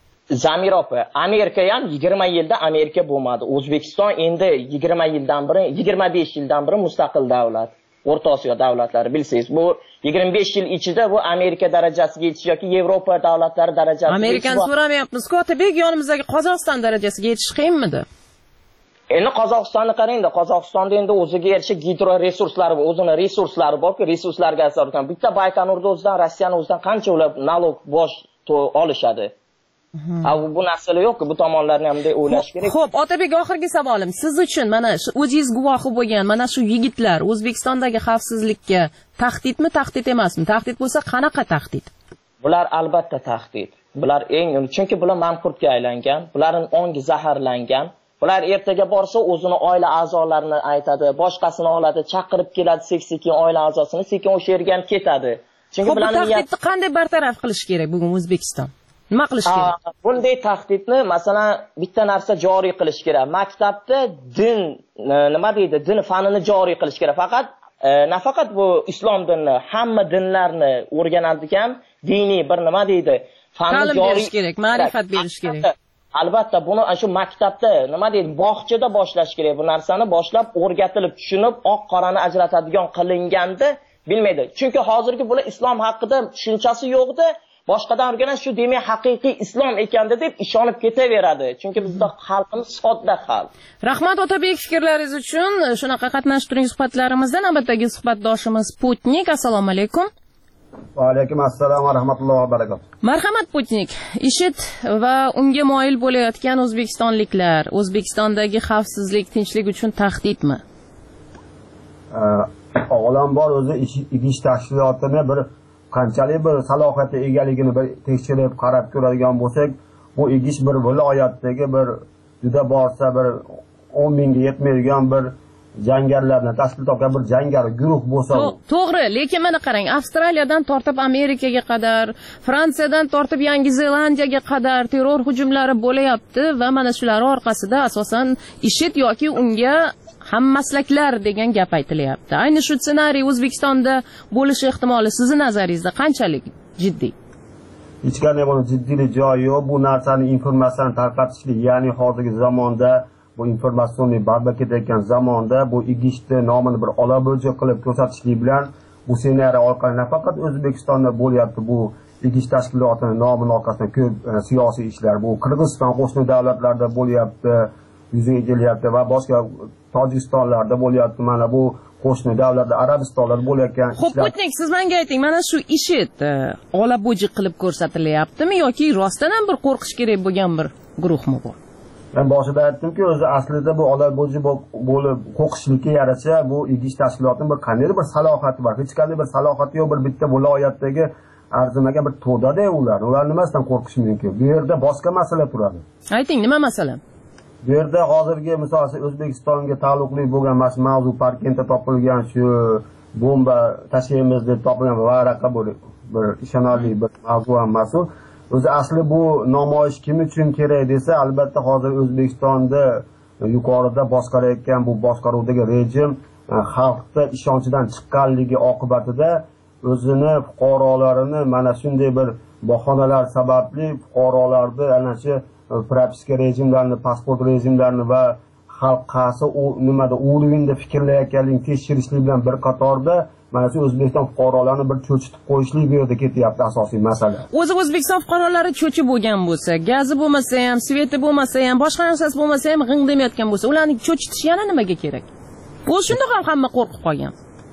Zamir opa, Amerika ham yigirma yilda Amerika bo'lmadi. O'zbekiston endi yigirma yildan beri, yigirma besh yildan beri mustaqil davlat. O'rta Osiyo davlatlari bilsangiz, bu yigirma besh yil ichida bu Amerika darajasiga yetish yoki Yevropa davlatlari darajasiga yetish. Amerikani so'ramayapmiz, Otabek, yonimizdagi Qozog'iston darajasiga yetish qiyinmidi? Endi Qozog'istonni qarangda, Qozog'istonda endi o'ziga yarasha gidro resurslari bor, o'zining resurslari bor-ku, resurslarga asosan bitta Baykonurda o'zidan, Rossiyaning o'zidan qancha ular nalog bosh olishadi. Ha, bu narsalar yo'q-ku, bu tomonlarni ham o'ylash kerak. Xo'p, Otabek, oxirgi savolim siz uchun, mana shu o'zingiz guvohi bo'lgan, mana shu yigitlar O'zbekistondagi xavfsizlikka tahdidmi, tahdid emasmi? Tahdid bo'lsa, qanaqa tahdid? Bular albatta tahdid. Bular eng, chunki bular manqurtga aylangan, bularning ongi zaharlangan. Bular ertaga borsa o'zini oila a'zolarini aytadi, boshqasini oladi, chaqirib keladi, sekin-sekin oila a'zosini, sekin o'sha yerga ham ketadi. Chunki bularning tahdidni qanday bartaraf qilish kerak bugun O'zbekiston? Nima qilish kerak? Bunday tahdidni masalan bitta narsa joriy qilish kerak. Maktabda din, nima deydi, din fanini joriy qilish kerak. Faqat nafaqat bu islom dinini, hamma dinlarni o'rganadigan diniy bir nima deydi, fanni joriy berish kerak, ma'rifat berish kerak. Albatta buni shu maktabda, nima deydi, bog'chada boshlash kerak. Bu narsani boshlab o'rgatilib, tushunib, oq qorani ajratadigan qilinganda bilmaydi. Chunki hozirgi bular islom haqida tushunchasi yo'qdi. Boshqadan o'rganish shu demak haqiqiy islom ekanda deb ishonib ketaveradi. Chunki bizda xalqimiz sodda xalq. Rahmat Otabek, fikrlaringiz uchun. Shunaqa qatnashib turing suhbatlarimizda. Navbatdagi suhbatdoshimiz Putnik. Assalomu alaykum. Va alaykum assalom va rahmatullohi va barakatuh. Marhamat Putnik. IShID va unga moyil bo'layotgan o'zbekistonliklar O'zbekistondagi xavfsizlik, tinchlik uchun tahdidmi? Avvalambor o'zi ish tashkilotini bir qanchalik bir salohiyatga egaligini bir tekshirib qarab ko'radigan bo'lsak, bu igish bir viloyatdagi bir juda borsa bir o'n mingga yetmaydigan bir jangarilarni tashkil topgan bir jangari guruh bo'lsa, to'g'ri, lekin mana qarang, Avstraliyadan tortib Amerikaga qadar, Fransiyadan tortib Yangi Zelandiyaga qadar terror hujumlari bo'layapti va mana shular orqasida asosan IShID yoki unga hammaslaklar degan gap aytilyapti. Ayni shu ssenariy O'zbekistonda bo'lishi ehtimoli sizni nazaringizda qanchalik jiddiy? Hech qanday buni jiddiylik joyi yo'q. Bu narsani informatsiyani tarqatishlik, ya'ni hozirgi zamonda bu informatsionniy barba ketayotgan zamonda bu igishni nomini bir olabo'ja qilib ko'rsatishlik bilan bu ssenariy orqali nafaqat O'zbekistonda bo'lyapti, bu igish tashkilotining nomining orqasida ko'p siyosiy ishlar, bu Qirg'iziston qo'shni davlatlarda bo'lyapti, yuzaga kelyapti va boshqa Tojikistonlarda bo'lyapti. Mana bu qo'shni davlatlar, Arabistonlarda bo'layotgan ishlar. Xo'p, Putnik, siz menga ayting, mana shu IShID olabo'ji qilib ko'rsatilyaptimi yoki rostdan ham bir qo'rqish kerak bo'lgan bir guruhmi bu? Men boshida aytdimki, o'zi aslida bu olabo'ji bo'lib qo'rqishlikka yarasha bu igish tashkilotining bir qanday bir salohiyati bor. Hech qanday bir salohiyati yo'q, bir bitta viloyatdagi arzimagan bir to'dada ular. Ular nimasidan qo'rqish mumkin? Bu yerda boshqa masala turadi. Ayting, nima masala? Bu yerda hozirgi misol O'zbekistonga taalluqli bo'lgan mavzu Parkentda topilgan shu bomba tashlaymiz deb topilgan varaqa bo'lib bir ishonarli bir mavzu emas. O'zi asli bu namoyish kim uchun kerak desa, albatta hozir O'zbekistonda yuqorida boshqarayotgan bu boshqaruvdagi rejim xalqda ishonchidan chiqqanligi oqibatida o'zini fuqarolarini mana shunday bir bahonalar sababli fuqarolarni ana shu propiska rejimlarini, pasport rejimlarini va xalq qaysi u nimada o'rinda fikrlayotganligini tekshirishlik bilan bir qatorda mana shu O'zbekiston fuqarolarini bir cho'chitib qo'yishlik bu yerda ketyapti asosiy masala. O'zi O'zbekiston fuqarolari cho'chib bo'lgan bo'lsa, gazi bo'lmasa ham, sveti bo'lmasa ham, boshqa narsasi bo'lmasa ham g'ing demayotgan bo'lsa, ularni cho'chitish yana nimaga kerak? Bu shunda ham hamma qo'rqib qolgan.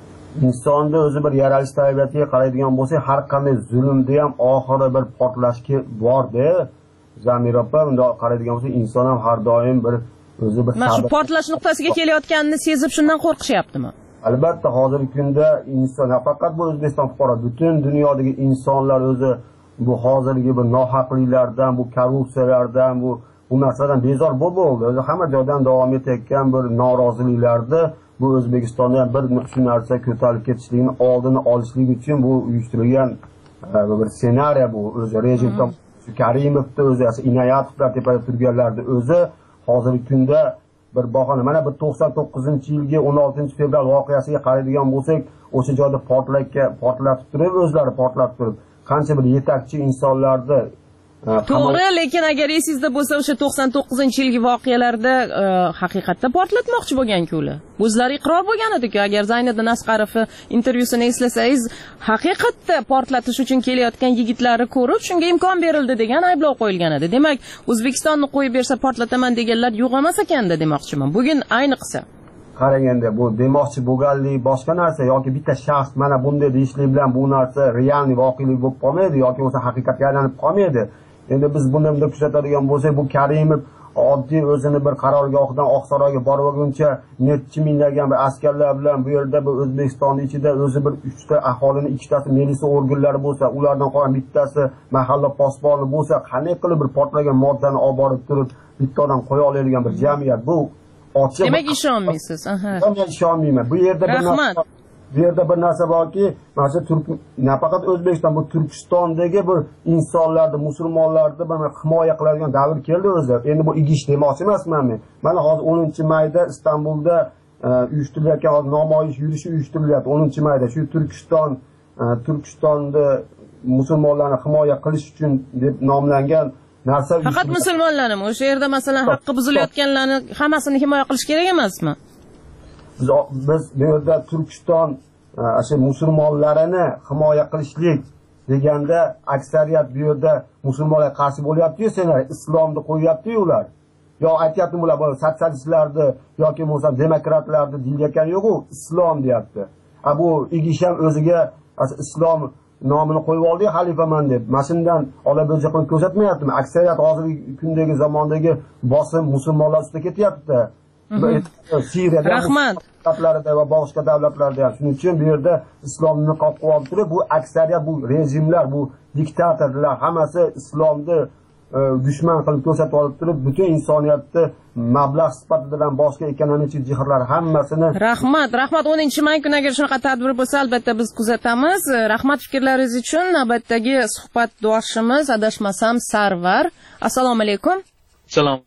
Insonda o'zi bir yaralish tabiatiga qaraydigan bo'lsak, har qanday zulmda ham oxiri bir portlashga bor-da. Zamir opa, bunday qaraydigan bo'lsak, inson ham har doim bir o'zi bir mana shu portlash nuqtasiga kelayotganini sezib shundan qo'rqishyaptimi? Albatta, hozirgi kunda inson, faqat bu O'zbekiston fuqaro, butun dunyodagi insonlar o'zi bu hozirgi bir nohaqliklardan, bu korrupsiyalardan, bu bu narsadan bezor bo'ldi. O'zi hamma joydan davom etayotgan bir noroziliklarda bu O'zbekistonda bir shu narsa ko'tarilib ketishligini oldini olishlik uchun bu uyushtirilgan bir ssenariy, bu o'zi rejim Karimovda o'zi, Inoyatovlar tepada turganlarni o'zi hozirgi kunda bir bahona. Mana bir to'qson to'qqizinchi yilgi o'n oltinchi fevral voqeasiga qaraydigan bo'lsak, o'sha joyda portlakka portlatib turib, o'zlari portlatib turib, qancha bir yetakchi insonlarni to'g'ri, lekin agar esingizda bo'lsa, o'sha to'qson to'qqizinchi yilgi voqealarda haqiqatda portlatmoqchi bo'lgan-ku ular. O'zlari iqror bo'lgan edi-ku. Agar Zayniddin Asqarovni intervyusini eslasangiz, haqiqatda portlatish uchun kelayotgan yigitlarni ko'rib, shunga imkon berildi degan ayblov qo'yilgan edi. Demak, O'zbekistonni qo'yib bersa portlataman deganlar yo'q emas ekanda demoqchiman. Bugun ayniqsa qaraganda bu demoqchi bo'lganlik boshqa narsa yoki bitta shaxs mana bunday deyishlik bilan bu narsa real voqelik bo'lib qolmaydi yoki bo'lsa haqiqatga aylanib qolmaydi. Endi biz buni bunday kuzatadigan bo'lsak, bu Karimov oddiy o'zini bir qarorgohdan Oqsaroyga borguncha necha minglagan bir askarlar bilan bu yerda bir O'zbekistonning ichida o'zi bir uchta aholini, ikkitasi militsiya organlari bo'lsa, ulardan qolgan bittasi mahalla posboni bo'lsa, qanday qilib bir portlagan moddani olib borib turib bitta odam qo'ya oladigan bir jamiyat bu. Demak, ishonmaysiz. Aha. Men ishonmayman. Bu yerda bir narsa bu yerda bir narsa borki, mana Turk nafaqat O'zbekiston, bu Turkistondagi bir insonlarni, musulmonlarni mana himoya qiladigan davr keldi o'zi. Endi bu igish demoqchi emasman men. Mana hozir o'ninchi mayda Istanbulda uyushtirilayotgan namoyish yurishi uyushtirilyapti. o'ninchi mayda shu Turkiston Turkistonni musulmonlarni himoya qilish uchun deb nomlangan narsa. Faqat musulmonlarmi? O'sha yerda masalan haqqi buzilayotganlarni hammasini himoya qilish kerak emasmi? Biz biz bu yerda Turkiston o'sha musulmonlarini himoya qilishlik deganda aksariyat bu yerda musulmonlar qarshi bo'lyapti-yu, senlar islomni qo'yyapti-yu ular. Yo aytyapti bular bu sotsialistlarni yoki bo'lsa demokratlarni deyayotgani yo'q-ku, islom deyapti. Ha bu igish ham o'ziga islom nomini qo'yib oldi xalifaman deb. Mashindan olabo'ja qo'yib ko'rsatmayaptimi? Aksariyat hozirgi kundagi zamondagi bosim musulmonlar ustiga ketyapti. Siriyada, rahmat. Davlatlarda va boshqa davlatlarda ham. Shuning uchun bu yerda islomni niqob qo'yib olib turib, bu aksariyat bu rejimlar, bu diktatorlar hammasi islomni dushman qilib ko'rsatib olib turib, butun insoniyatni mablag' sifatidan boshqa ekonomik jihatlar hammasini. Rahmat, rahmat. o'ninchi may kuni agar shunaqa tadbir bo'lsa, albatta biz kuzatamiz. Rahmat fikrlaringiz uchun. Navbatdagi suhbatdoshimiz adashmasam Sarvar. Assalomu alaykum. Salom.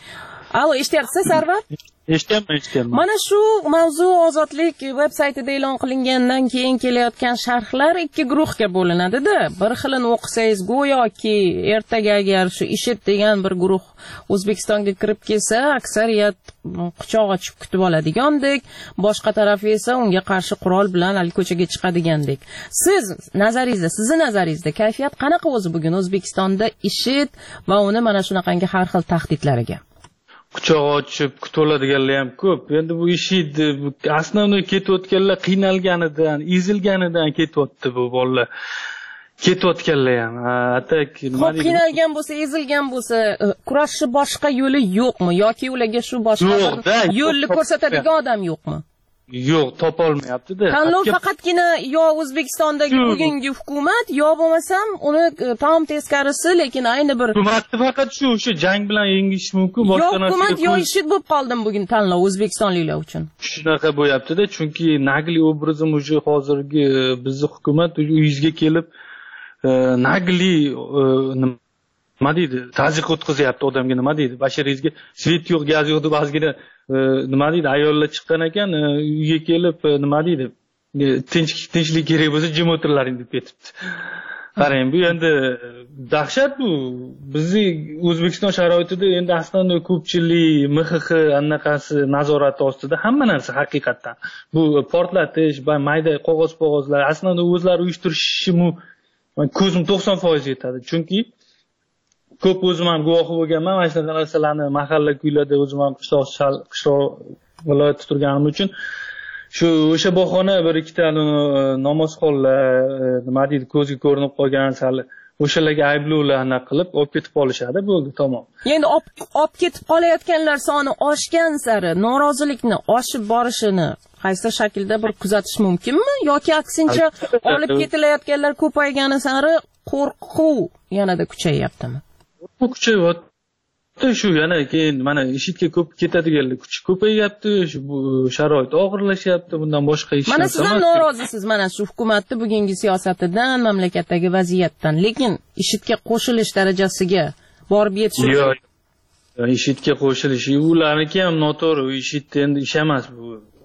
Alo, eshityapsiz Sarvar? Eshityapman, eshityapman. Mana shu mavzu Ozodlik veb-saytida e'lon qilingandan keyin kelayotgan sharhlar ikki guruhga bo'linadi-da. Bir xilini o'qisangiz, go'yoki ertaga agar shu IShID degan bir guruh O'zbekistonga kirib kelsa, aksariyat quchoq ochib kutib oladigandek, boshqa tarafi esa unga qarshi qurol bilan hali ko'chaga chiqadigandek. Siz nazaringizda, sizning nazaringizda kayfiyat qanaqa o'zi bugun O'zbekistonda IShID va uni mana shunaqangi har xil tahdidlariga? Quchoq ochib kutib oladiganlar ham ko'p. Endi bu IShID asosiy ketayotganlar qiynalganidan, ezilganidan ketyapti bu bolalar. Ketayotganlar ham. Atak nima deydi? Qiynalgan bo'lsa, ezilgan bo'lsa, kurashishni boshqa yo'li yo'qmi yoki ularga shu boshqa yo'lni ko'rsatadigan odam yo'qmi? yo'q, topolmayapti-da. Tanlov faqatgina yo O'zbekistondagi bugungi hukumat, yo bo'lmasam uni tam teskarisi, lekin ayni bir hukumatni faqat shu o'sha jang bilan yengish mumkin, boshqa narsa. Yo hukumat yo ishit bo'lib qoldim bugun tanlov O'zbekistonliklar uchun. Shunaqa bo'lyapti-da, chunki nagli obrazim o'sha hozirgi bizning hukumat uyingizga kelib nagli nima deydi, tazyiq o'tkazyapti odamga, nima deydi, basharingizga svet yo'q, gaz yo'q deb ozgina nima deydi, ayollar chiqqan ekan, uyga kelib nima deydi, tinch tinchlik kerak bo'lsa jim o'tirlaring deb ketibdi. Qarang, bu endi dahshat bu. Bizning O'zbekiston sharoitida endi aslida ko'pchilik M X X anaqasi nazorati ostida hamma narsa haqiqatan. Bu portlatish va mayda qog'oz-qog'ozlar aslida o'zlari uyushtirishi ko'zim to'qson foiz yetadi. Chunki ko'p o'zim ham guvohi bo'lganman, mana shunaqa narsalarni mahalla kuylarda o'zim ham qishloq qishloq viloyatda turganim uchun shu o'sha bahona bir ikkita namozxonlar nima deydi, ko'zga ko'rinib qolgan sal o'shalarga ayblovlarni qilib olib ketib qolishadi, bo'ldi, tamom. Endi olib ketib qolayotganlar soni oshgan sari norozilikni oshib borishini qaysi shaklda bir kuzatish mumkinmi yoki aksincha olib ketilayotganlar ko'paygani sari qo'rquv yanada kuchayyaptimi? Bu kuchayyapti. Shu yana keyin mana ishitga ko'p ketadiganlar kuch ko'payyapti, bu sharoit og'irlashyapti, bundan boshqa hech narsa emas. Mana siz ham norozisiz mana shu hukumatning bugungi siyosatidan, mamlakatdagi vaziyatdan, lekin ishitga qo'shilish darajasiga borib yetish. Yo'q. Ishitga qo'shilish, ularniki ham noto'g'ri, ishit endi ish emas bu.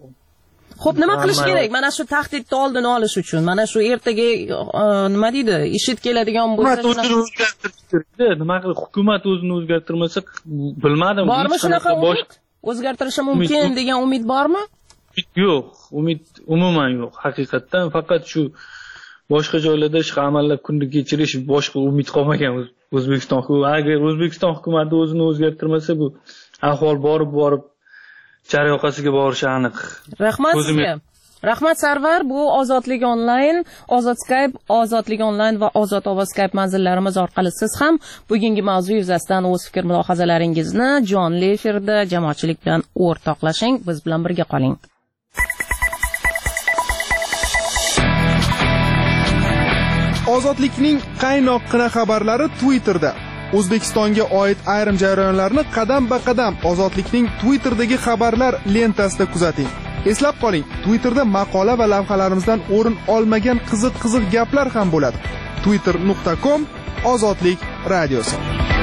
Xo'p, nima qilish kerak? Mana shu tahdidni oldini olish uchun, mana shu ertaga nima deydi, ishit keladigan bo'lsa, o'zini o'zgartirish kerak. Nima qilib hukumat o'zini o'zgartirmasa, bilmadim. Bormi shunaqa umid? O'zgartirishi mumkin degan umid bormi? Yo'q, umid umuman yo'q. Haqiqatan faqat shu boshqa joylarda shu amallar kunni kechirish, boshqa umid qolmagan O'zbekiston. Agar O'zbekiston hukumati o'zini o'zgartirmasa, bu ahvol borib borib jar yoqasiga borishi aniq. Rahmat sizga. Rahmat Sarvar, bu Ozodlik onlayn, Ozod Skype, Ozodlik onlayn va Ozod ovoz Skype manzillarimiz orqali siz ham bugungi mavzu yuzasidan o'z fikr mulohazalaringizni jonli efirda jamoatchilik bilan o'rtoqlashing. Biz bilan birga qoling. Ozodlikning qaynoqqina xabarlari Twitterda. O'zbekistonga oid ayrim jarayonlarni qadam-ba-qadam Ozodlikning Twitter'dagi xabarlar lentasida kuzating. Eslab qoling, Twitter'da maqola va lavhalarimizdan o'rin olmagan qiziq-qiziq gaplar ham bo'ladi. twitter nuqta com Ozodlik radiosi.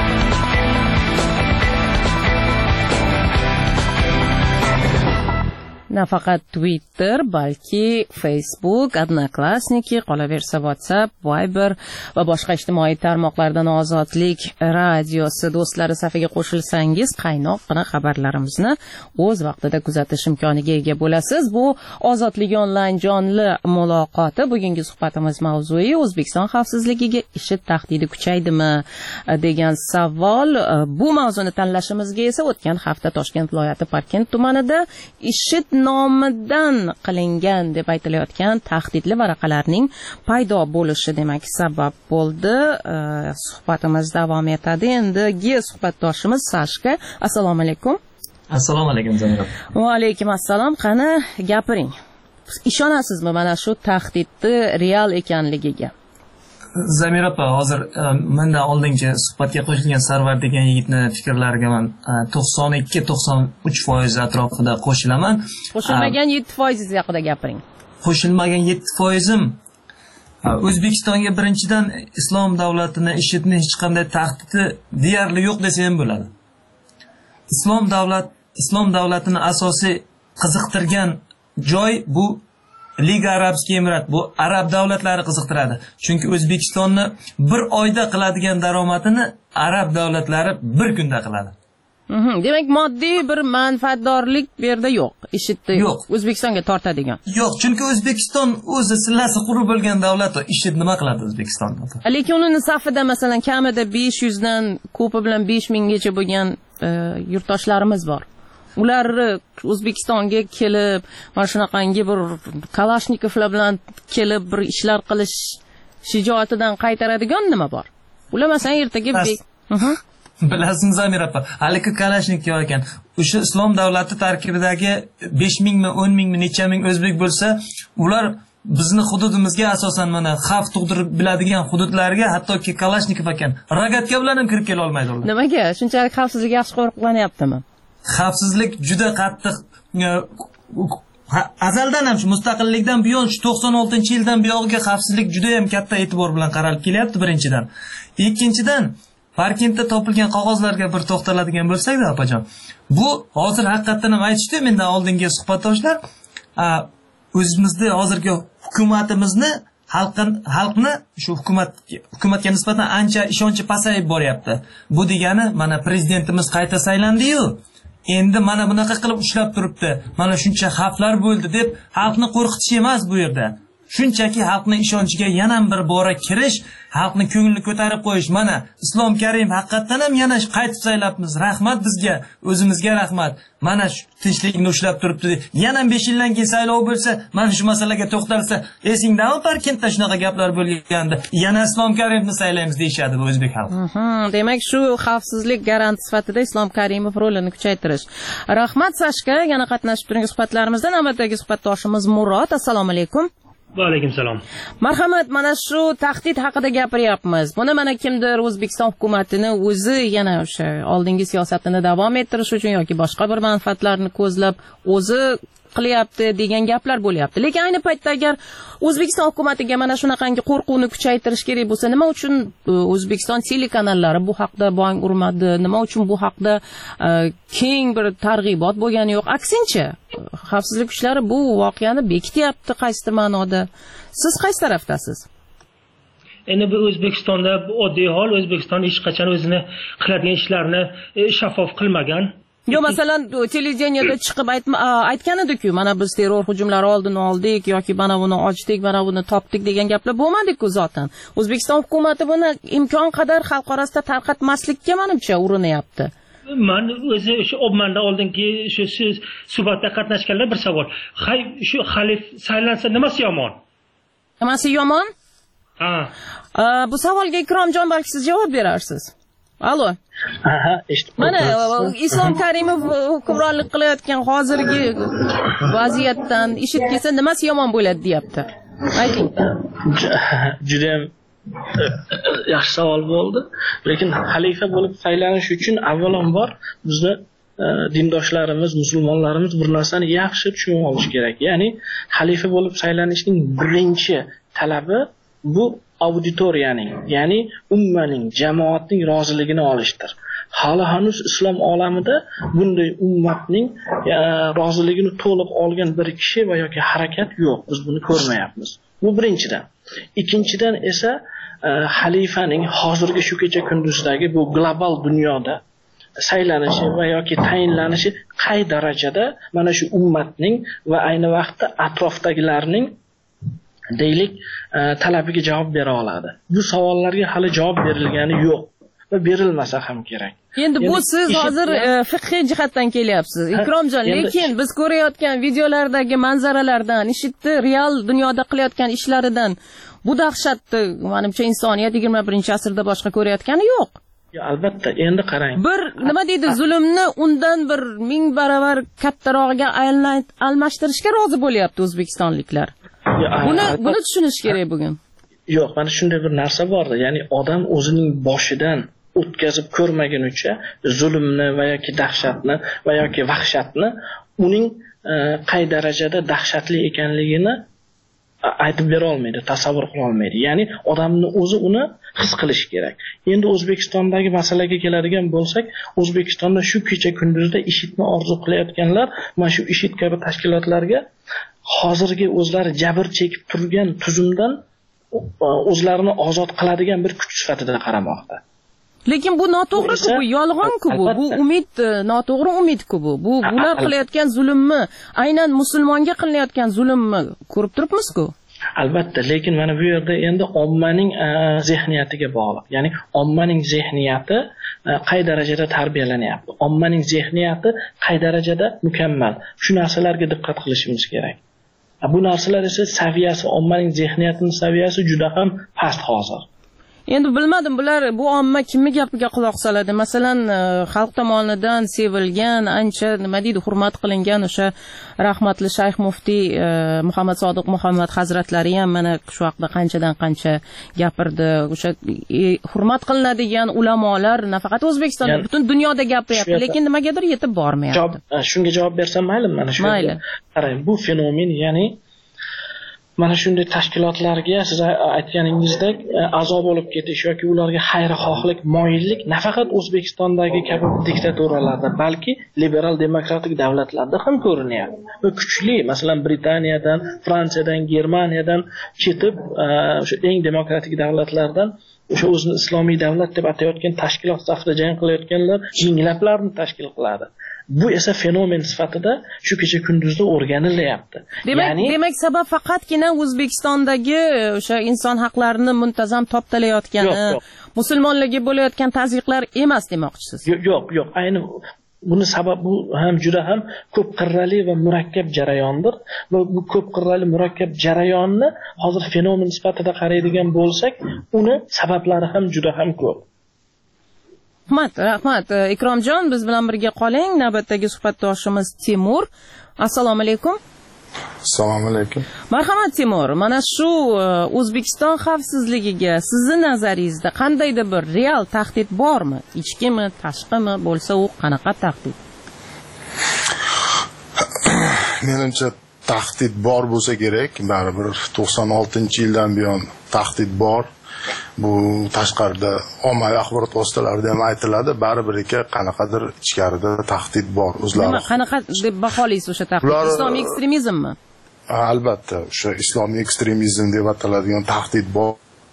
Nafaqat Twitter, balki Facebook, Odnoklassniki, qolaversa WhatsApp, Viber va boshqa ijtimoiy tarmoqlardan Ozodlik radiosi do'stlari safiga qo'shilsangiz, qaynoqqina xabarlarimizni o'z vaqtida kuzatish imkoniga ega bo'lasiz. Bu Ozodlik onlayn jonli muloqoti. Bugungi suhbatimiz mavzui O'zbekiston xavfsizligiga ishit tahdidi kuchaydimi degan savol. Bu mavzuni tanlashimizga esa o'tgan hafta Toshkent viloyati Parkent tumanida ishit nomidan qilingan deb aytilayotgan tahdidli varaqalarning paydo bo'lishi demak sabab bo'ldi. Suhbatimiz davom etadi. Endigi suhbatdoshimiz Sashka. Assalomu alaykum. Assalomu alaykum Zamira. Va alaykum assalom. Qani gapiring. Ishonasizmi mana shu tahdidni real ekanligiga? Zamira opa, hozir mendan oldingi suhbatga qo'shilgan Sarvar degan yigitni fikrlariga men to'qson ikki to'qson uch foiz atrofida qo'shilaman. Qo'shilmagan yetti foiz haqida gapiring. Qo'shilmagan yetti foizim O'zbekistonga birinchidan islom davlatini ishitni hech qanday tahdidi deyarli yo'q desa ham bo'ladi. Islom davlat islom davlatini asosiy qiziqtirgan joy bu Liga Arabskiy Emirat, bu arab davlatlari qiziqtiradi. Chunki O'zbekistonni bir oyda qiladigan daromadini arab davlatlari bir kunda qiladi. Mhm, demak moddiy bir manfaatdorlik bu yerda yo'q. IShIDni yo'q. O'zbekistonga tortadigan. Yo'q, chunki O'zbekiston o'zi sillasi qurib bo'lgan davlat, IShID nima qiladi O'zbekistonda? Lekin uning safida masalan kamida besh yuz dan, ko'pi bilan besh minggacha bo'lgan e, yurtdoshlarimiz bor. Ular O'zbekistonga kelib, mana shunaqangi bir Kalashnikovlar bilan kelib bir ishlar qilish shijoatidan qaytaradigan nima bor? Ular masalan ertaga bilasizmi Zamira opa, haligi Kalashnikov ekan, o'sha islom davlati tarkibidagi besh mingmi o'n mingmi necha ming o'zbek bo'lsa, ular bizni hududimizga asosan mana xavf tug'dirib biladigan hududlarga hattoki Kalashnikov ekan rogatka bilan ham kirib kela olmaydi ular. Nimaga? Shunchalik xavfsizlik yaxshi qo'riqlanyaptimi? Xavfsizlik juda qattiq, azaldan ham shu mustaqillikdan buyon shu to'qson oltinchi yildan buyog'iga xavfsizlik juda ham katta e'tibor bilan qaralib kelyapti birinchidan. Ikkinchidan, Parkentda topilgan qog'ozlarga bir to'xtaladigan bo'lsak-da, opajon. Bu hozir haqiqatan ham aytishdi mendan oldingi suhbatdoshlar, o'zimizda hozirgi hukumatimizni xalqin xalqni shu hukumat hukumatga nisbatan ancha ishonchi pasayib boryapti. Bu degani mana prezidentimiz qayta saylandi-yu, endi mana bunaqa qilib ushlab turibdi. Mana shuncha xavflar bo'ldi deb xalqni qo'rqitish emas bu yerda. Shunchaki xalqning ishonchiga yana bir bora kirish, xalqning ko'nglini ko'tarib qo'yish. Mana Islom Karimov haqiqatan ham yana qaytib saylabmiz. Rahmat bizga, o'zimizga rahmat. Mana shu tinchlikni ushlab turibdi. Yana besh yildan keyin saylov bo'lsa, mana shu masalaga to'xtalsa, esingdami Parkentda shunaqa gaplar bo'lganda, yana Islom Karimovni saylaymiz deyshadi bu o'zbek xalqi. Demak, shu xavfsizlik garanti sifatida Islom Karimov rolini kuchaytirish. Rahmat Sashka, yana qatnashib turgan suhbatlarimizda navbatdagi suhbatdoshimiz Murod. Assalomu alaykum. Va alaykum salom. Marhamat, mana shu tahdid haqida gapiryapmiz. Buni mana kimdir O'zbekiston hukumatini o'zi yana o'sha oldingi siyosatini davom ettirish uchun yoki boshqa bir manfaatlarni ko'zlab o'zi qilyapti degan gaplar bo'lyapti. Lekin ayni paytda agar O'zbekiston hukumatiga mana shunaqangi qo'rquvni kuchaytirish kerak bo'lsa, nima uchun O'zbekiston telekanallari bu haqda bong urmadi? Nima uchun bu haqda keng bir targ'ibot bo'lgani yo'q? Aksincha, xavfsizlik kuchlari bu voqeani bekityapti qaysi ma'noda? Siz qaysi tarafdasiz? Endi bu O'zbekistonda oddiy hol, O'zbekiston hech qachon o'zini qiladigan ishlarini shaffof qilmagan. Yo, masalan, televideniyada chiqib aytgan edi-ku, mana biz terror hujumlari oldini oldik yoki mana buni ochdik, mana buni topdik degan gaplar bo'lmadi-ku zotan. O'zbekiston hukumatı buni imkon qadar xalq orasida tarqatmaslikka menimcha urinyapti. Men o'zi shu obmanda oldingi shu suhbatda qatnashganlar bir savol. Hay, shu xalif saylansa nimasi yomon? Nimasi yomon? Ha. Bu savolga Ikromjon balki siz javob berarsiz. Alo. Aha, eshitib mana Islom Karimov hukmronlik qilayotgan hozirgi vaziyatdan eshitib kelsa nimasi yomon bo'ladi deyapti. Ayting. Juda ham yaxshi savol bo'ldi. Lekin xalifa bo'lib saylanish uchun avvalambor bizni dindoshlarimiz, musulmonlarimiz bir narsani yaxshi tushunib olish kerak. Ya'ni xalifa bo'lib saylanishning birinchi talabi bu auditoriyaning, ya'ni ummaning, jamoatning roziligini olishdir. Hali hanuz islom olamida bunday ummatning roziligini to'liq olgan bir kishi va yoki harakat yo'q. Biz buni ko'rmayapmiz. Bu birinchidan. Ikkinchidan esa xalifaning hozirgi shu kecha kunduzdagi bu global dunyoda saylanishi va yoki tayinlanishi qay darajada mana shu ummatning va ayni vaqtda atrofdagilarning deylik talabiga javob bera oladi. Bu savollarga hali javob berilgani yo'q va berilmasa ham kerak. Endi bu siz hozir fiqhiy jihatdan kelyapsiz, Ikromjon, lekin biz ko'rayotgan videolardagi manzaralardan, ishitdi, real dunyoda qilayotgan ishlaridan bu dahshatni, menimcha insoniyat yigirma birinchi asrda boshqa ko'rayotgani yo'q. Ya albatta, endi qarang. Bir nima deydi, zulmni undan bir ming baravar kattarog'iga almashtirishga rozi bo'lyapti o'zbekistonliklar. Buni buni tushunish kerak bugun. Yo'q, mana shunday bir narsa borda, ya'ni odam o'zining boshidan o'tkazib ko'rmagunicha zulmni va yoki dahshatni va yoki vahshatni uning qay darajada dahshatli ekanligini aytib bera olmaydi, tasavvur qila olmaydi. Ya'ni odamni o'zi uni his qilish kerak. Endi O'zbekistondagi masalaga keladigan bo'lsak, O'zbekistonda shu kecha kunduzda IShIDni orzu qilayotganlar mana shu IShID kabi tashkilotlarga hozirgi o'zlari jabr chekib turgan tuzumdan o'zlarini ozod qiladigan bir kuch sifatida qaramoqda. Lekin bu noto'g'ri-ku, bu yolg'on-ku, bu bu umid, noto'g'ri umid-ku bu. Bu bular qilayotgan zulmni, aynan musulmonga qilayotgan zulmni ko'rib turibmiz-ku. Albatta, lekin mana bu yerda endi ommaning zehniyatiga bog'liq. Ya'ni ommaning zehniyati qay darajada tarbiyalanyapti, ommaning zehniyati qay darajada mukammal. Shu narsalarga diqqat qilishimiz kerak. Bu narsalar esa saviyasi, ommaning zehniyatining saviyasi juda ham past hozir. Endi bilmadim, bular bu omma kimni gapiga quloq soladi? Masalan, xalq tomonidan sevilgan, ancha nima deydi, hurmat qilingan o'sha rahmatli shayx muftiy Muhammad Sodiq Muhammad hazratlari ham mana shu vaqtda qanchadan qancha gapirdi. O'sha hurmat qilinadigan ulamolar nafaqat O'zbekistonda, butun dunyoda gapiryapti, lekin nimagadir yetib bormayapti. Shunga javob bersam maylimi? Mana shu. Mayli. Qarang, bu fenomen, ya'ni mana shunday tashkilotlarga siz aytganingizdek a'zo bo'lib ketish yoki ularga xayrixohlik, moyillik nafaqat O'zbekistondagi kabi diktaturalarda, balki liberal demokratik davlatlarda ham ko'rinyapti. Va kuchli, masalan, Britaniyadan, Fransiyadan, Germaniyadan ketib, o'sha eng demokratik davlatlardan o'sha o'zini islomiy davlat deb atayotgan tashkilot safida jang qilayotganlar minglablarni tashkil qiladi. Bu esa fenomen sifatida shu kecha kunduzda o'rganilyapti. Demak, ya'ni, demak sabab faqatgina O'zbekistondagi o'sha inson haqlarini muntazam toptalayotgani, musulmonlarga bo'layotgan tazyiqlar emas demoqchisiz. Yo'q, yo'q, ayni buni sabab bu ham juda ham ko'p qirrali va murakkab jarayondir. Va bu ko'p qirrali murakkab jarayonni hozir fenomen sifatida qaraydigan bo'lsak, uni sabablari ham juda ham ko'p. Rahmat, rahmat. Ikromjon, biz bilan birga qoling. Navbatdagi suhbatdoshimiz Timur. Assalomu alaykum. Assalomu alaykum. Marhamat Timur, mana shu O'zbekiston xavfsizligiga sizni nazaringizda qandaydir bir real tahdid bormi? Ichkimi, tashqimi, bo'lsa u qanaqa tahdid? Menimcha tahdid bor bo'lsa kerak, baribir to'qson oltinchi yildan buyon tahdid bor. Bu tashqarida ommaviy axborot vositalarida ham aytiladi, baribir qanaqadir ichkarida tahdid bor o'zlari. Nima qanaqa deb baholaysiz o'sha tahdid? Islomiy ekstremizmmi? Albatta, o'sha islomiy ekstremizm deb ataladigan tahdid bor.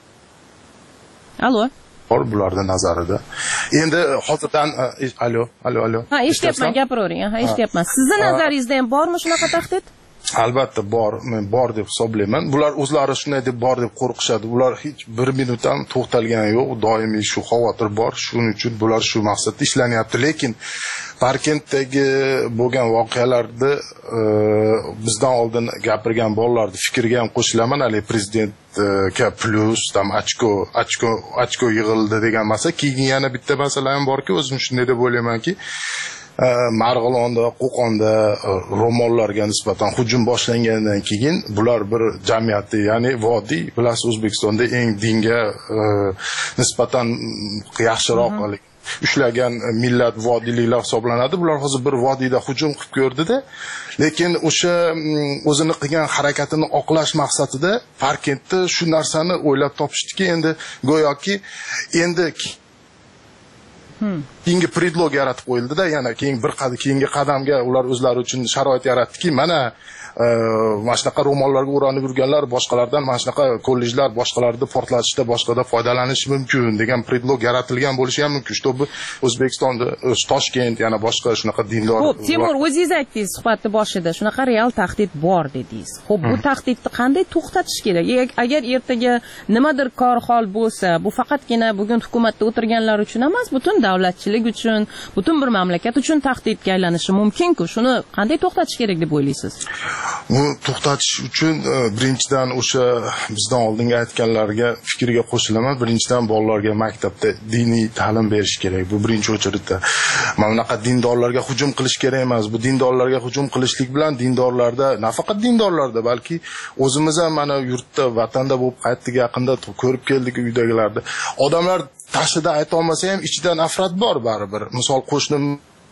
Alo. Bor bularda nazarida. Endi hozirdan alo, alo, alo. Ha, eshityapman, gapiravering. Ha, eshityapman. Sizni nazaringizda ham bormi shunaqa tahdid? Albatta bor, men bor deb hisoblayman. Bular o'zlari shunday deb bor deb qo'rqishadi. Ular hech bir minut ham to'xtalgani yo'q, doimiy shu xavotir bor. Shuning uchun bular shu maqsadda ishlanyapti. Lekin Parkentdagi bo'lgan voqealarda bizdan oldin gapirgan bolalarning fikriga ham qo'shilaman. Hali prezidentga plus tam ochko, ochko, ochko yig'ildi degan masala. Keyin yana bitta masala ham borki, o'zim shunday deb o'ylaymanki, Marg'ilonda, Qo'qonda ro'mollarga nisbatan hujum boshlangandan keyin bular bir jamiyatda, ya'ni vodiy, bilasiz O'zbekistonda eng dinga nisbatan yaxshiroq ushlagan millat vodiyliklar hisoblanadi. Bular hozir bir vodiyda hujum qilib ko'rdida, lekin o'sha o'zini qilgan harakatini oqlash maqsadida Parkentda shu narsani o'ylab topishdiki, endi go'yoki endi keyingi predlog yaratib qo'yildi-da, yana keyin bir keyingi qadamga ular o'zlari uchun sharoit yaratdiki, mana mana shunaqa ro'mollarga o'ranib yurganlar boshqalardan mana shunaqa kollejlar boshqalarda portlatishda boshqada foydalanishi mumkin degan predlog yaratilgan bo'lishi ham mumkin. Чтобы O'zbekistonda, Toshkent, yana boshqa shunaqa dinlar. Xo'p, Timur, o'zingiz aytdingiz suhbatning boshida, shunaqa real tahdid bor dedingiz. Xo'p, bu tahdidni qanday to'xtatish kerak? Agar ertaga nimadir kor-hol bo'lsa, bu faqatgina bugun hukumatda o'tirganlar uchun emas, butun davlatchilik uchun, butun bir mamlakat uchun tahdidga aylanishi mumkin-ku. Shuni qanday to'xtatish kerak deb o'ylaysiz? Bu to'xtatish uchun birinchidan o'sha bizdan oldingi aytganlarga fikriga qo'shilaman. Birinchidan bolalarga maktabda diniy ta'lim berish kerak. Bu birinchi o'chiritda. Mana bunaqa dindorlarga hujum qilish kerak emas. Bu dindorlarga hujum qilishlik bilan dindorlarda, nafaqat dindorlarda, balki o'zimiz ham mana yurtda, vatanda bo'lib qaytdik, yaqinda ko'rib keldik uydagilarda. Odamlar tashida ayta olmasa ham ichida nafrat bor baribir. Misol qo'shnim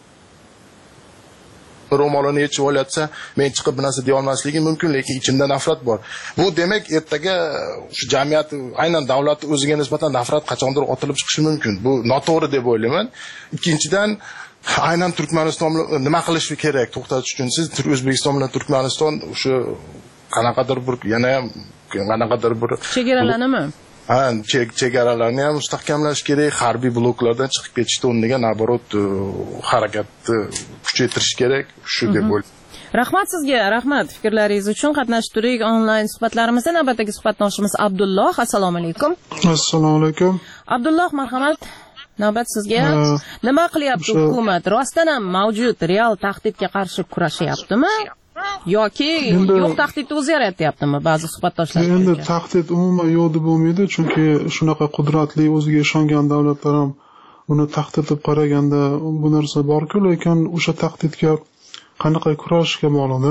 ro'molini yechib olayotsa, men chiqib bir narsa deya olmasligim mumkin, lekin ichimda nafrat bor. Bu demak, ertaga shu jamiyat, aynan davlat o'ziga nisbatan nafrat qachondir otilib chiqishi mumkin. Bu noto'g'ri deb o'ylayman. Ikkinchidan, aynan Turkmaniston nima qilish kerak to'xtatish uchun? Siz O'zbekiston bilan Turkmaniston o'sha qanaqadir bir yana ham qanaqadir bir chegaralanimi? Ha, chegaralarni ham mustahkamlash kerak, harbiy bloklardan chiqib ketishda o'rniga naborot harakatni kuchaytirish kerak, shu deb o'ylayman. Rahmat sizga, rahmat fikrlaringiz uchun. Qatnashib turing onlayn suhbatlarimizda. Navbatdagi suhbatdoshimiz Abdulloh. Assalomu alaykum. Assalomu alaykum. Abdulloh, marhamat. Navbat sizga. Nima qilyapti hukumat? Rostdan ham mavjud real tahdidga qarshi kurashyaptimi yoki yo'q tahdidni o'zi yaratyaptimi ba'zi suhbatdoshlar? Endi tahdid umuman yo'q deb bo'lmaydi, chunki shunaqa qudratli, o'ziga ishongan davlatlar ham uni tahdid deb qaraganda bu narsa bor-ku, lekin o'sha tahdidga qanaqa kurashishga bog'liq.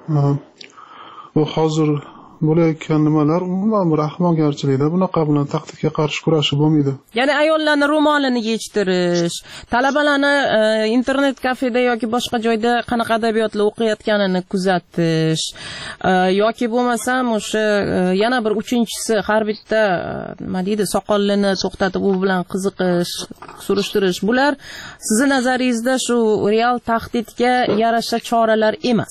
Bu hozir bo'layotgan nimalar umuman bir ahmoqgarchilikda, bunaqa bilan tahdidga qarshi kurashib bo'lmaydi. Ya'ni ayollarni ro'molini yechtirish, talabalarni e, internet kafeda yoki boshqa joyda qanaqa adabiyotlar o'qiyotganini kuzatish, e, yoki bo'lmasam o'sha e, yana bir uchinchisi har bitta nima deydi, soqollini to'xtatib u bilan qiziqish, surishtirish, bular sizning nazaringizda shu real tahdidga yarasha choralar emas.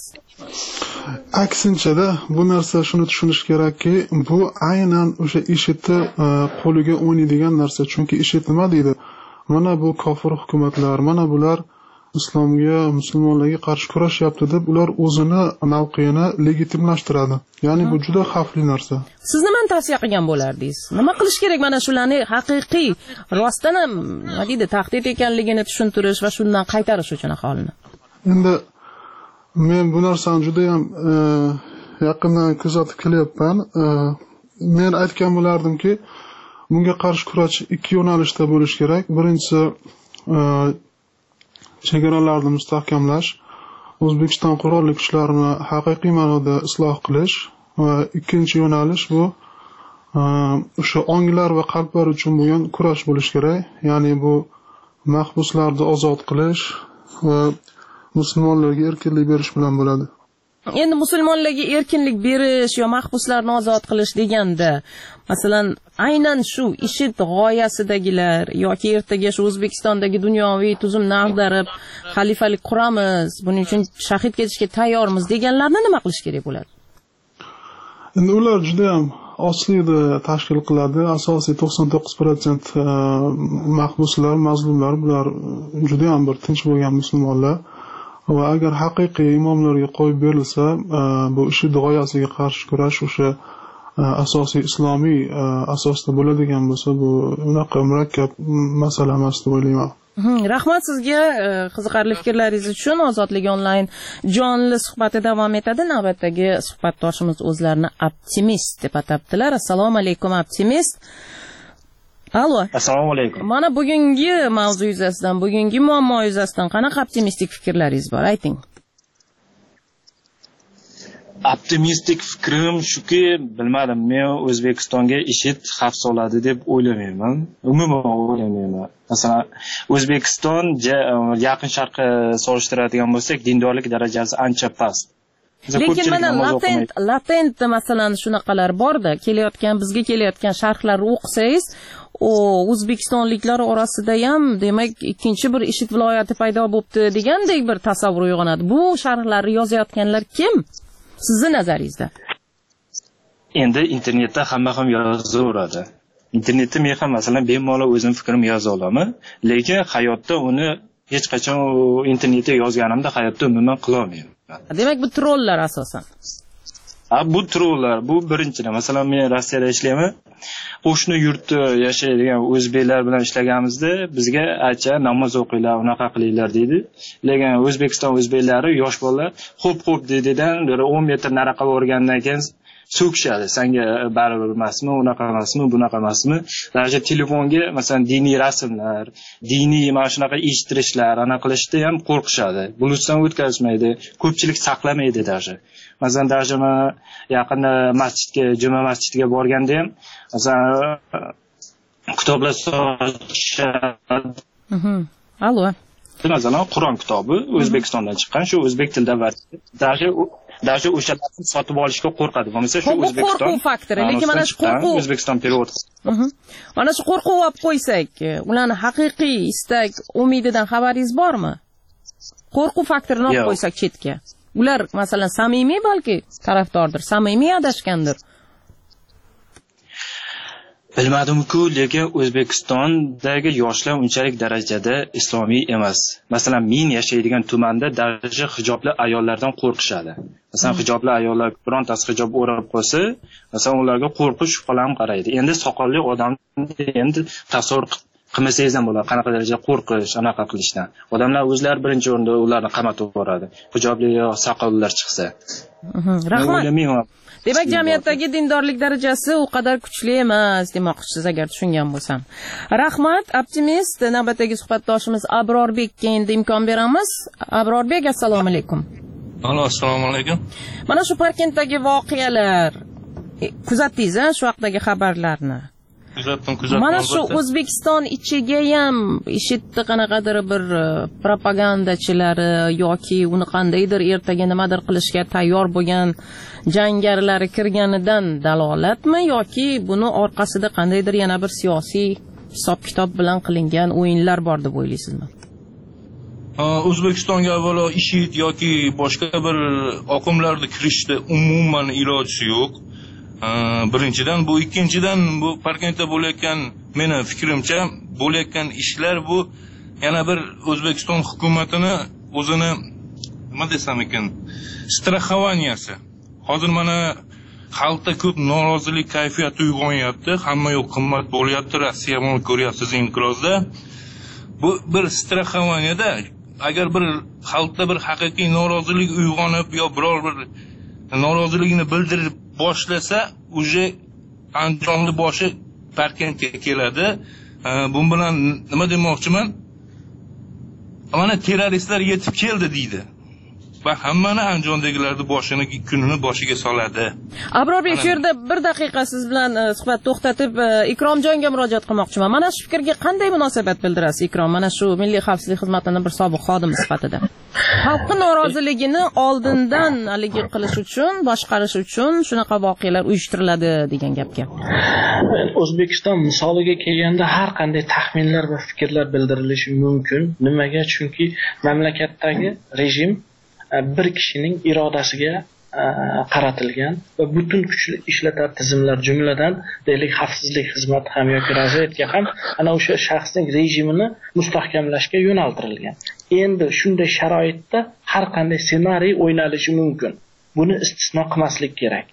Aksinchada bu narsa shuni tushunish kerakki, bu aynan o'sha IShIDni qo'liga o'ynaydigan narsa. Chunki IShID nima deydi? Mana bu kofir hukumatlar, mana bular islomga, musulmonlarga qarshi kurashyapti deb ular o'zini mavqeini legitimlashtiradi. Ya'ni bu juda xavfli narsa. Siz nimani tavsiya qilgan bo'lardingiz? Nima qilish kerak mana shularni haqiqiy, rostdan ham nima deydi, tahdid ekanligini tushuntirish va shundan qaytarish uchun aholini? Endi men bu narsani juda ham e, yaqindan kuzatib kelyapman. E, men aytgan bo'lardimki, bunga qarshi kurash ikki yo'nalishda bo'lish kerak. Birinchisi e, chegaralarni mustahkamlash, O'zbekiston qurolli kuchlarini haqiqiy ma'noda isloh qilish va ikkinchi yo'nalish bu o'sha e, onglar va qalblar uchun bo'lgan kurash bo'lish kerak. Ya'ni bu mahbuslarni ozod qilish va musulmonlarga erkinlik berish bilan bo'ladi. Endi musulmonlarga erkinlik berish yo mahbuslarni ozod qilish deganda, masalan, aynan shu IShID g'oyasidagilar yoki ertaga shu O'zbekistondagi dunyoviy tuzumni ag'darib, xalifalik quramiz, buning uchun shahid ketishga tayyormiz deganlarni nima qilish kerak bo'ladi? Endi ular juda ham ozlikni tashkil qiladi. Asosiy to'qson to'qqiz foiz mahbuslar, mazlumlar bular juda ham bir tinch bo'lgan musulmonlar. Va agar haqiqiy imomlarga qo'yib berilsa, bu IShID g'oyasiga qarshi kurash o'sha asosiy islomiy asosda bo'ladigan bo'lsa, bu unaqa murakkab masala emas deb o'ylayman. Rahmat sizga qiziqarli fikrlaringiz uchun. Ozodlik onlayn jonli suhbati davom etadi. Navbatdagi suhbatdoshimiz o'zlarini optimist deb atabdilar. Assalomu alaykum optimist. Allo. Assalomu alaykum. Mana bugungi mavzu yuzasidan, bugungi muammo yuzasidan qanaqa optimistik fikrlaringiz bor? Ayting. Optimistik fikrim shuki, bilmadim, men O'zbekistonga IShID xavf soladi deb o'ylamayman. Umuman o'ylamayman. Masalan, O'zbekiston yaqin sharqqa solishtiradigan bo'lsak, dindorlik darajasi ancha past. Lekin mana latent, latent masalan shunaqalar borda, kelayotgan, bizga kelayotgan sharhlarni o'qisangiz, o o'zbekistonliklar orasida ham demak ikkinchi bir IShID viloyati paydo bo'libdi degandek bir tasavvur uyg'onadi. Bu sharhlarni yozayotganlar kim? Sizning nazaringizda? Endi internetda hamma ham yozaveradi. Internetda men ham masalan bemalol o'zim fikrimni yoza olaman, lekin hayotda uni hech qachon internetga yozganimda hayotda umuman qila olmayman. Demak bu trollar asosan. Ha, bu trollar, bu birinchidan. Masalan, men Rossiyada ishlayman. Qo'shni yurtda yashaydigan o'zbeklar bilan ishlaganimizda bizga acha namoz o'qinglar, unaqa qilinglar deydi. Lekin O'zbekiston o'zbeklari yosh bolalar xo'p xo'p dedidan o'n metr nariga borgandan keyin so'kishadi. Senga baribir emasmi, unaqa emasmi, bunaqa emasmi? Даже telefonga masalan diniy rasmlar, diniy mana shunaqa eshittirishlar, ana qilishda ham qo'rqishadi. Bulutdan o'tkazmaydi, ko'pchilik saqlamaydi даже. Masalan, даже yaqinda masjidga, juma masjidiga borganda ham masalan kitoblar sochishadi. Mhm. Allo. Masalan, Qur'on kitobi O'zbekistondan chiqqan, shu o'zbek tilida va даже даже o'shalarni sotib olishga qo'rqadi. Bo'lmasa shu O'zbekiston qo'rquv faktori, lekin mana shu qo'rquv O'zbekiston perevod. Mana shu qo'rquv olib qo'ysak, ularning haqiqiy istak, umididan xabaringiz bormi? Qo'rquv faktorini olib qo'ysak chetga. Ular masalan samimiy balki tarafdordir, samimiy adashgandir. Bilmadim-ku, lekin O'zbekistondagi yoshlar unchalik darajada islomiy emas. Masalan, men yashaydigan tumanda darajada hijobli ayollardan qo'rqishadi. Masalan, hijobli ayollar birontasi hijob o'rab qo'ysa, masalan, ularga qo'rqish shubhalanib qaraydi. Endi soqolli odamni endi tasavvur qilmasangiz ham bo'ladi, qanaqa darajada qo'rqish, anaqa qilishdan. Odamlar o'zlari birinchi o'rinda ularni qamatib yuboradi. Hijobli yo saqollar chiqsa. Rahmat. Demak, jamiyatdagi dindorlik darajasi u qadar kuchli emas demoqchisiz, agar tushungan bo'lsam. Rahmat, optimist. Navbatdagi suhbatdoshimiz Abrorbekka endi imkon beramiz. Abrorbek, assalomu alaykum. Assalomu alaykum. Mana shu Parkentdagi voqealar kuzatdingiz, shu haqdagi xabarlarni? Kuzatdim, kuzatdim. Mana shu O'zbekiston ichiga ham ishitdi qanaqadir bir propagandachilari yoki uni qandaydir ertaga nimadir qilishga tayyor bo'lgan jangarilar kirganidan dalolatmi yoki buni orqasida qandaydir yana bir siyosiy hisob-kitob bilan qilingan o'yinlar bor deb o'ylaysizmi? O'zbekistonga avvalo ishit yoki boshqa bir oqimlarda kirishda umuman ilojisi yo'q. Birinchidan bu, ikkinchidan bu Parkentda bo'layotgan, meni fikrimcha bo'layotgan ishlar bu yana bir O'zbekiston hukumatini o'zini nima desam ekan, straxovaniyasi. Hozir mana xalqda ko'p norozilik kayfiyati uyg'onyapti, hamma yo'q qimmat bo'lyapti, Rossiya buni ko'ryapsiz inqirozda. Bu bir straxovaniyada agar bir xalqda bir haqiqiy norozilik uyg'onib yo biror bir noroziligini bildirib boshlasa, uje Andijonli boshi Parkentga keladi. Bu bilan nima demoqchiman? Mana terroristlar yetib keldi deydi. Va hammani Andijondagilarning boshini kunini boshiga soladi. Abrorbek, shu yerda bir daqiqa siz bilan suhbat to'xtatib, Ikromjonga murojaat qilmoqchiman. Mana shu fikrga qanday munosabat bildirasiz, Ikrom? Mana shu Milliy xavfsizlik xizmatining bir sobiq xodimi sifatida. Xalqning noroziligini oldindan haligi qilish uchun, boshqarish uchun shunaqa voqealar uyushtiriladi degan gapga. O'zbekiston misoliga kelganda har qanday taxminlar va fikrlar bildirilishi mumkin. Nimaga? Chunki mamlakatdagi rejim bir kishining irodasiga qaratilgan va butun kuchli ishlatar tizimlar, jumladan deylik xavfsizlik xizmati ham yoki razvedka ham ana o'sha shaxsning rejimini mustahkamlashga yo'naltirilgan. Endi shunday sharoitda har qanday ssenariy o'ynalishi mumkin. Buni istisno qilmaslik kerak.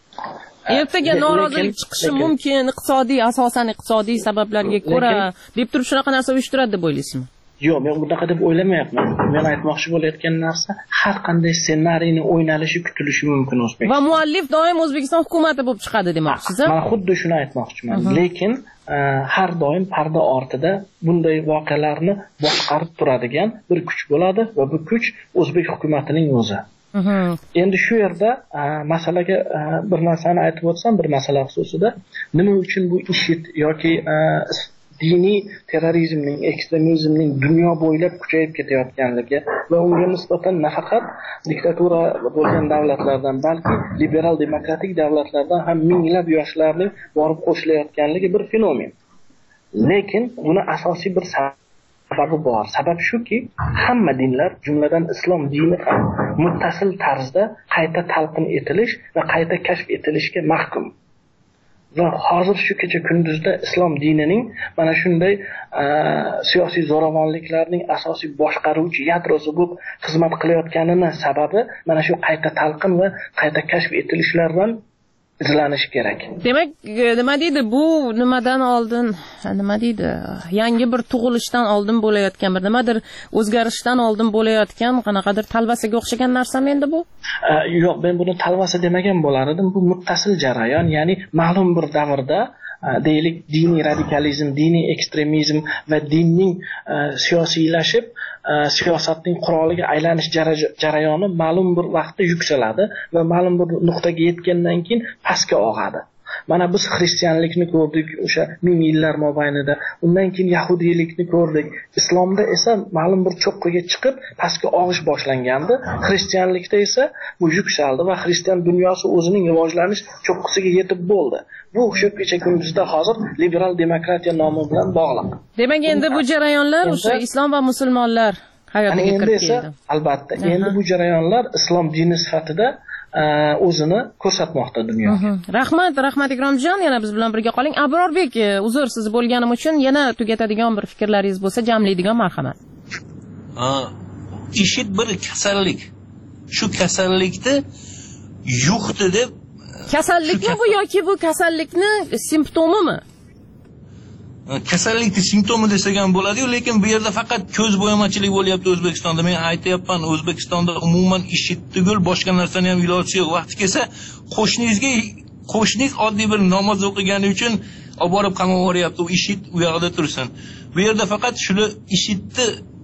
Ertaga norozilik chiqishi mumkin, iqtisodiy, asosan iqtisodiy sabablarga ko'ra deb turib shunaqa narsa uyushtiradi deb o'ylaysizmi? Yo'q, men bunaqa deb o'ylamayapman. Men aytmoqchi bo'layotgan narsa, har qanday ssenariyni o'ynalishi kutilishi mumkin O'zbekiston. Va muallif doim O'zbekiston hukumati bo'lib chiqadi demoqchisiz? Men xuddi shuni aytmoqchiman. Lekin har doim parda ortida bunday voqealarni boshqarib turadigan bir kuch bo'ladi va bu kuch O'zbek hukumatining o'zi. Endi shu yerda masalaga bir narsani aytib o'tsam, bir masala xususida, nima uchun bu IShID yoki diniy terrorizmning, ekstremizmning dunyo bo'ylab kuchayib ketayotganligi va unga nisbatan nafaqat diktatura bo'lgan davlatlardan, balki liberal demokratik davlatlardan ham minglab yoshlarning borib qo'shilayotganligi bir fenomen. Lekin buni asosiy bir sababi bor. Sabab shuki, hamma dinlar, jumladan islom dini ham muttasil tarzda qayta talqin etilish va qayta kashf etilishga mahkum. Va hozir shu kecha kunduzda islom dinining mana shunday siyosiy zo'ravonliklarning asosiy boshqaruvchi yadrosi bo'lib xizmat qilayotganini sababi mana shu qayta talqin va qayta kashf etilishlardan izlanishi kerak. Demak, nima deydi, bu nimadan oldin, nima deydi, yangi bir tug'ilishdan oldin bo'layotgan bir nimadir o'zgarishdan oldin bo'layotgan qanaqadir talvasaga o'xshagan narsami endi bu? Yo'q, men buni talvasa demagan bo'lar edim. Bu muttasil jarayon, ya'ni ma'lum bir davrda deylik diniy radikalizm, diniy ekstremizm va dinning siyosiylashib siyosatning quroliga aylanish jarayoni ma'lum bir vaqtda yuksaladi va ma'lum bir nuqtaga yetgandan keyin pastga og'adi. Mana biz xristianlikni ko'rdik o'sha ming yillar mobaynida, undan keyin yahudiylikni ko'rdik. Islomda esa ma'lum bir cho'qqiga chiqib pastga og'ish boshlangandi. Xristianlikda esa bu yuksaldi va xristian dunyosi o'zining rivojlanish cho'qqisiga yetib bo'ldi. Bu o'sha kecha kunduzda hozir liberal demokratiya nomi bilan bog'liq. Demak, endi bu jarayonlar o'sha islom va musulmonlar hayotiga kirib keldi. Albatta, endi bu jarayonlar islom dini sifatida o'zini ko'rsatmoqda dunyoga. Rahmat, rahmat Ikromjon, yana biz bilan birga qoling. Abrorbek, uzr siz bo'lganim uchun yana tugatadigan bir fikrlaringiz bo'lsa, jamlaydigan marhamat. IShID bir kasallik. Shu kasallikni yuqdi deb. Kasallikmi bu yoki bu kasallikni simptomimi? kasallikni simptomi desak ham bo'ladi-yu, lekin bu yerda faqat ko'z bo'yamachilik bo'lyapti O'zbekistonda. Men aytayapman, O'zbekistonda umuman ishit tugul boshqa narsani ham iloji yo'q. Vaqti kelsa, qo'shningizga qo'shniz oddiy bir namoz o'qigani uchun olib borib qamab yuboryapti, u ishit u yoqda tursin. Bu yerda faqat shuni ishitni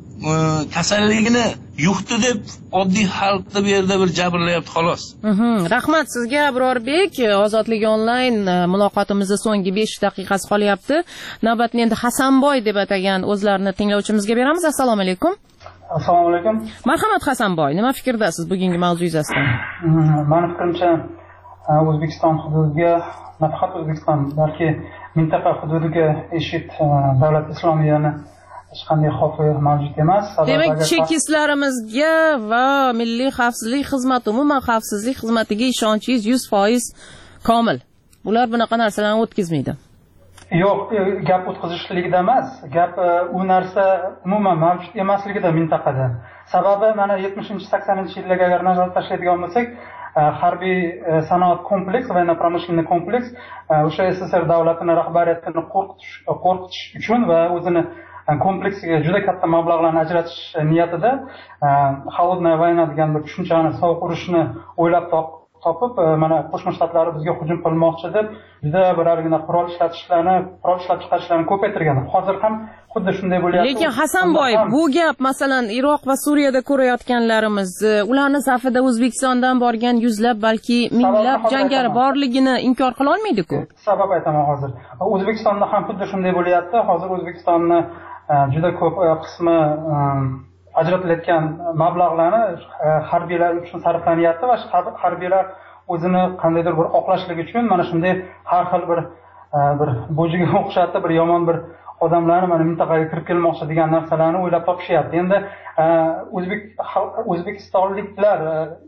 kasalligini yuqdi deb oddiy xalqda bu yerda bir jabrlayapti xolos. Rahmat sizga Abrorbek. Ozodlik onlayn muloqotimizning so'nggi besh daqiqasi qolyapti. Navbatni endi Hasanboy deb atagan o'zlarini tinglovchimizga beramiz. Assalomu alaykum. Assalomu alaykum. Marhamat Hasanboy, nima fikrdasiz bugungi mavzu yuzasidan? Meni fikrimcha O'zbekiston hududiga, nafaqat O'zbekiston, balki mintaqa hududiga IShID davlat islomiyani hech qanday xavfi mavjud emas. Demak, chekislarimizga va milliy xavfsizlik xizmati, umuman xavfsizlik xizmatiga ishonchingiz yuz foiz komil. Ular bunaqa narsalarni o'tkazmaydi. Yo'q, gap o'tkazishlikda emas, gap u narsa umuman mavjud emasligida mintaqada. Sababi mana yetmishinchi saksoninchi yillarga agar nazar tashlaydigan bo'lsak, harbiy sanoat kompleks va pромышленный kompleks o'sha SSR davlatini rahbariyatini qo'rqitish qo'rqitish uchun va o'zini kompleksiga juda katta mablag'larni ajratish niyatida холодная война degan bir tushunchani, sovuq urushni o'ylab topib, mana Qo'shma Shtatlar bizga hujum qilmoqchi deb juda bir argina qurol ishlatishlarni, qurol ishlab chiqarishlarni ko'paytirgan. Hozir ham xuddi shunday bo'lyapti. Lekin Hasanboy, bu gap masalan Iroq va Suriyada ko'rayotganlarimiz, ularning safida O'zbekistondan borgan yuzlab, balki minglab jangari borligini inkor qila olmaydi-ku. Sabab aytaman hozir. O'zbekistonda ham xuddi shunday bo'lyapti. Hozir O'zbekistonni juda ko'p qismi ajratilayotgan mablag'larni harbiylar uchun sarflanyapti va harbiylar o'zini qandaydir bir oqlashlik uchun mana shunday har xil bir bir bo'jiga o'xshatib bir yomon bir odamlarni mana mintaqaga kirib kelmoqchi degan narsalarni o'ylab topishyapti. Endi o'zbek o'zbekistonliklar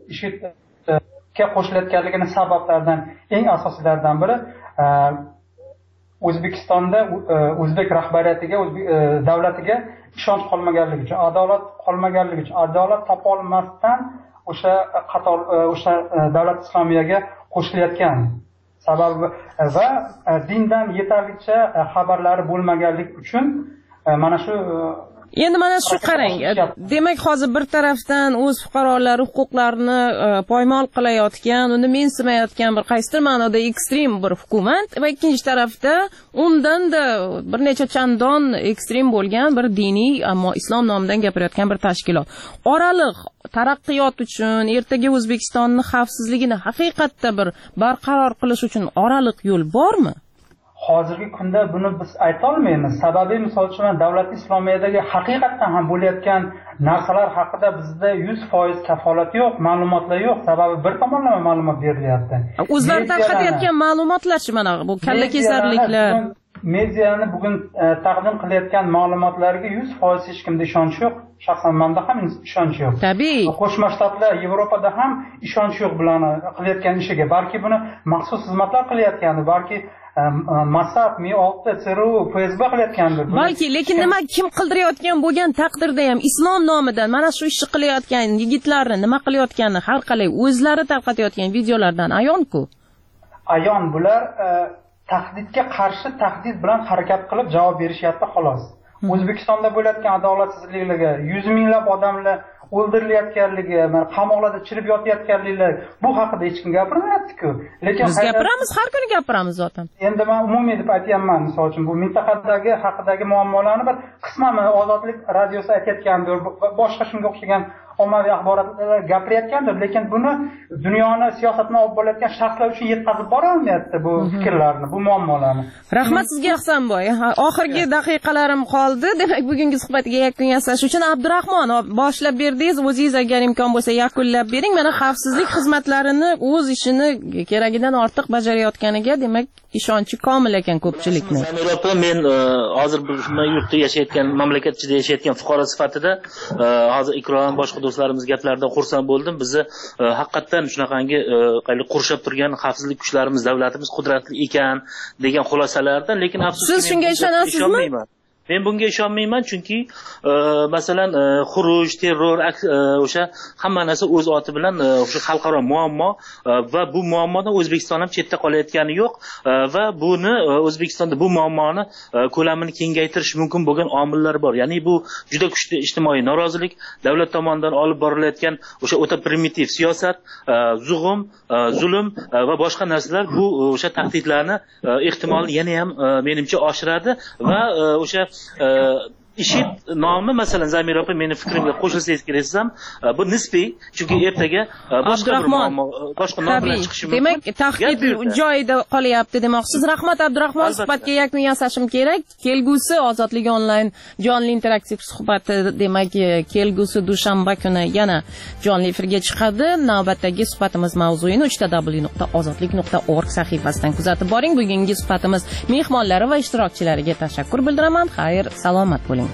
IShIDga qo'shilayotganligini sabablaridan eng asosiylaridan biri O'zbekistonda o'zbek rahbariyatiga, o'zbek davlatiga ishonch qolmaganligi uchun, adolat qolmaganligi uchun, adolat topa olmasdan o'sha qator o'sha davlat islomiyaga qo'shilayotgan sababi va dindan yetarlicha xabarlari bo'lmaganligi uchun mana shu Endi mana shu qarang. Demak, hozir bir tarafdan o'z fuqarolari huquqlarini poymol qilayotgan, uni mensimayotgan bir qaysidir ma'noda ekstrem bir hukumat va ikkinchi tarafda undan-da bir necha chandon ekstrem bo'lgan bir diniy, ammo islom nomidan gapirayotgan bir tashkilot. Oraliq taraqqiyot uchun, ertaga O'zbekistonning xavfsizligini haqiqatda bir barqaror qilish uchun oraliq yo'l bormi? Hozirgi kunda buni biz ayta olmaymiz. Sababi misol uchun davlat islomiyadagi haqiqatan ham bo'layotgan narsalar haqida bizda yuz foiz kafolat yo'q, ma'lumotlar yo'q. Sababi bir tomonlama ma'lumot berilyapti. O'zlari tarqatayotgan ma'lumotlarchi mana bu kallakesarliklar. Mediani bugun taqdim qilayotgan ma'lumotlarga yuz foiz hech kimda ishonch yo'q. Shaxsan menda ham ishonch yo'q. Tabiiy. Qo'shma Shtatlar, Yevropada ham ishonch yo'q bilan qilayotgan ishiga. Balki buni maxsus xizmatlar qilayotgandi, balki Mossad, M olti, C R U, F S B qilayotgandir. Balki, lekin nima kim qildirayotgan bo'lgan taqdirda ham islom nomidan mana shu ishni qilayotgan yigitlarni nima qilayotganini har qalay o'zlari tarqatayotgan videolardan ayon-ku. Ayon bular tahdidga qarshi tahdid bilan harakat qilib javob berishyapti xolos. O'zbekistonda bo'layotgan adolatsizliklarga yuz minglab odamlar o'ldirilayotganligi, mana qamoqlarda chirib yotayotganliklar bu haqida hech kim gapirmayapti-ku. Lekin biz gapiramiz, har kuni gapiramiz zotan. Endi men umumiy deb aytayapman, misol uchun bu mintaqadagi haqidagi muammolarni bir qisman Ozodlik radiosi aytayotgandir, boshqa shunga o'xshagan ommaviy axborotlar gapirayotgandir, lekin buni dunyoni siyosatini olib bo'layotgan shaxslar uchun yetkazib bora olmayapti bu fikrlarni, bu muammolarni. Rahmat sizga Hasanboy. Oxirgi daqiqalarim qoldi. Demak, bugungi suhbatga yakun yasash uchun Abdurahmon boshlab berdingiz. O'zingiz agar imkon bo'lsa yakunlab bering. Mana xavfsizlik xizmatlarini o'z ishini keragidan ortiq bajarayotganiga, demak, ishonchi komil ekan ko'pchilikning. Yevropa men hozir bu yurtda yashayotgan, mamlakat ichida yashayotgan fuqaro sifatida hozir Ikrom boshqa do'stlarimiz gaplaridan xursand bo'ldim. Bizni haqiqatan shunaqangi qurshab turgan xavfsizlik kuchlarimiz, davlatimiz qudratli ekan degan xulosalardan, lekin afsuski siz shunga ishonasizmi? men bunga ishonmayman, chunki masalan xuruj, terror, o'sha hamma narsa o'z oti bilan o'sha xalqaro muammo va bu muammodan O'zbekiston ham chetda qolayotgani yo'q va buni O'zbekistonda bu muammoni ko'lamini kengaytirish mumkin bo'lgan omillar bor. Ya'ni bu juda kuchli ijtimoiy norozilik, davlat tomonidan olib borilayotgan o'sha o'ta primitiv siyosat, zug'um, zulm va boshqa narsalar bu o'sha tahdidlarni ehtimolni yana ham menimcha oshiradi va o'sha IShID nomi masalan Zamira opa meni fikrimga qo'shilsangiz kelasizam, bu nisbiy, chunki ertaga boshqa bir muammo, boshqa nom bilan chiqishi mumkin. Demak, tahdid joyida qolyapti demoqchisiz. Rahmat Abdurahmon, suhbatga yakun yasashim kerak. Kelgusi Ozodlik onlayn jonli interaktiv suhbati, demak, kelgusi dushanba kuni yana jonli efirga chiqadi. Navbatdagi suhbatimiz mavzuini uch w nuqta ozodlik nuqta org sahifasidan kuzatib boring. Bugungi suhbatimiz mehmonlari va ishtirokchilariga tashakkur bildiraman. Xayr, salomat bo'ling.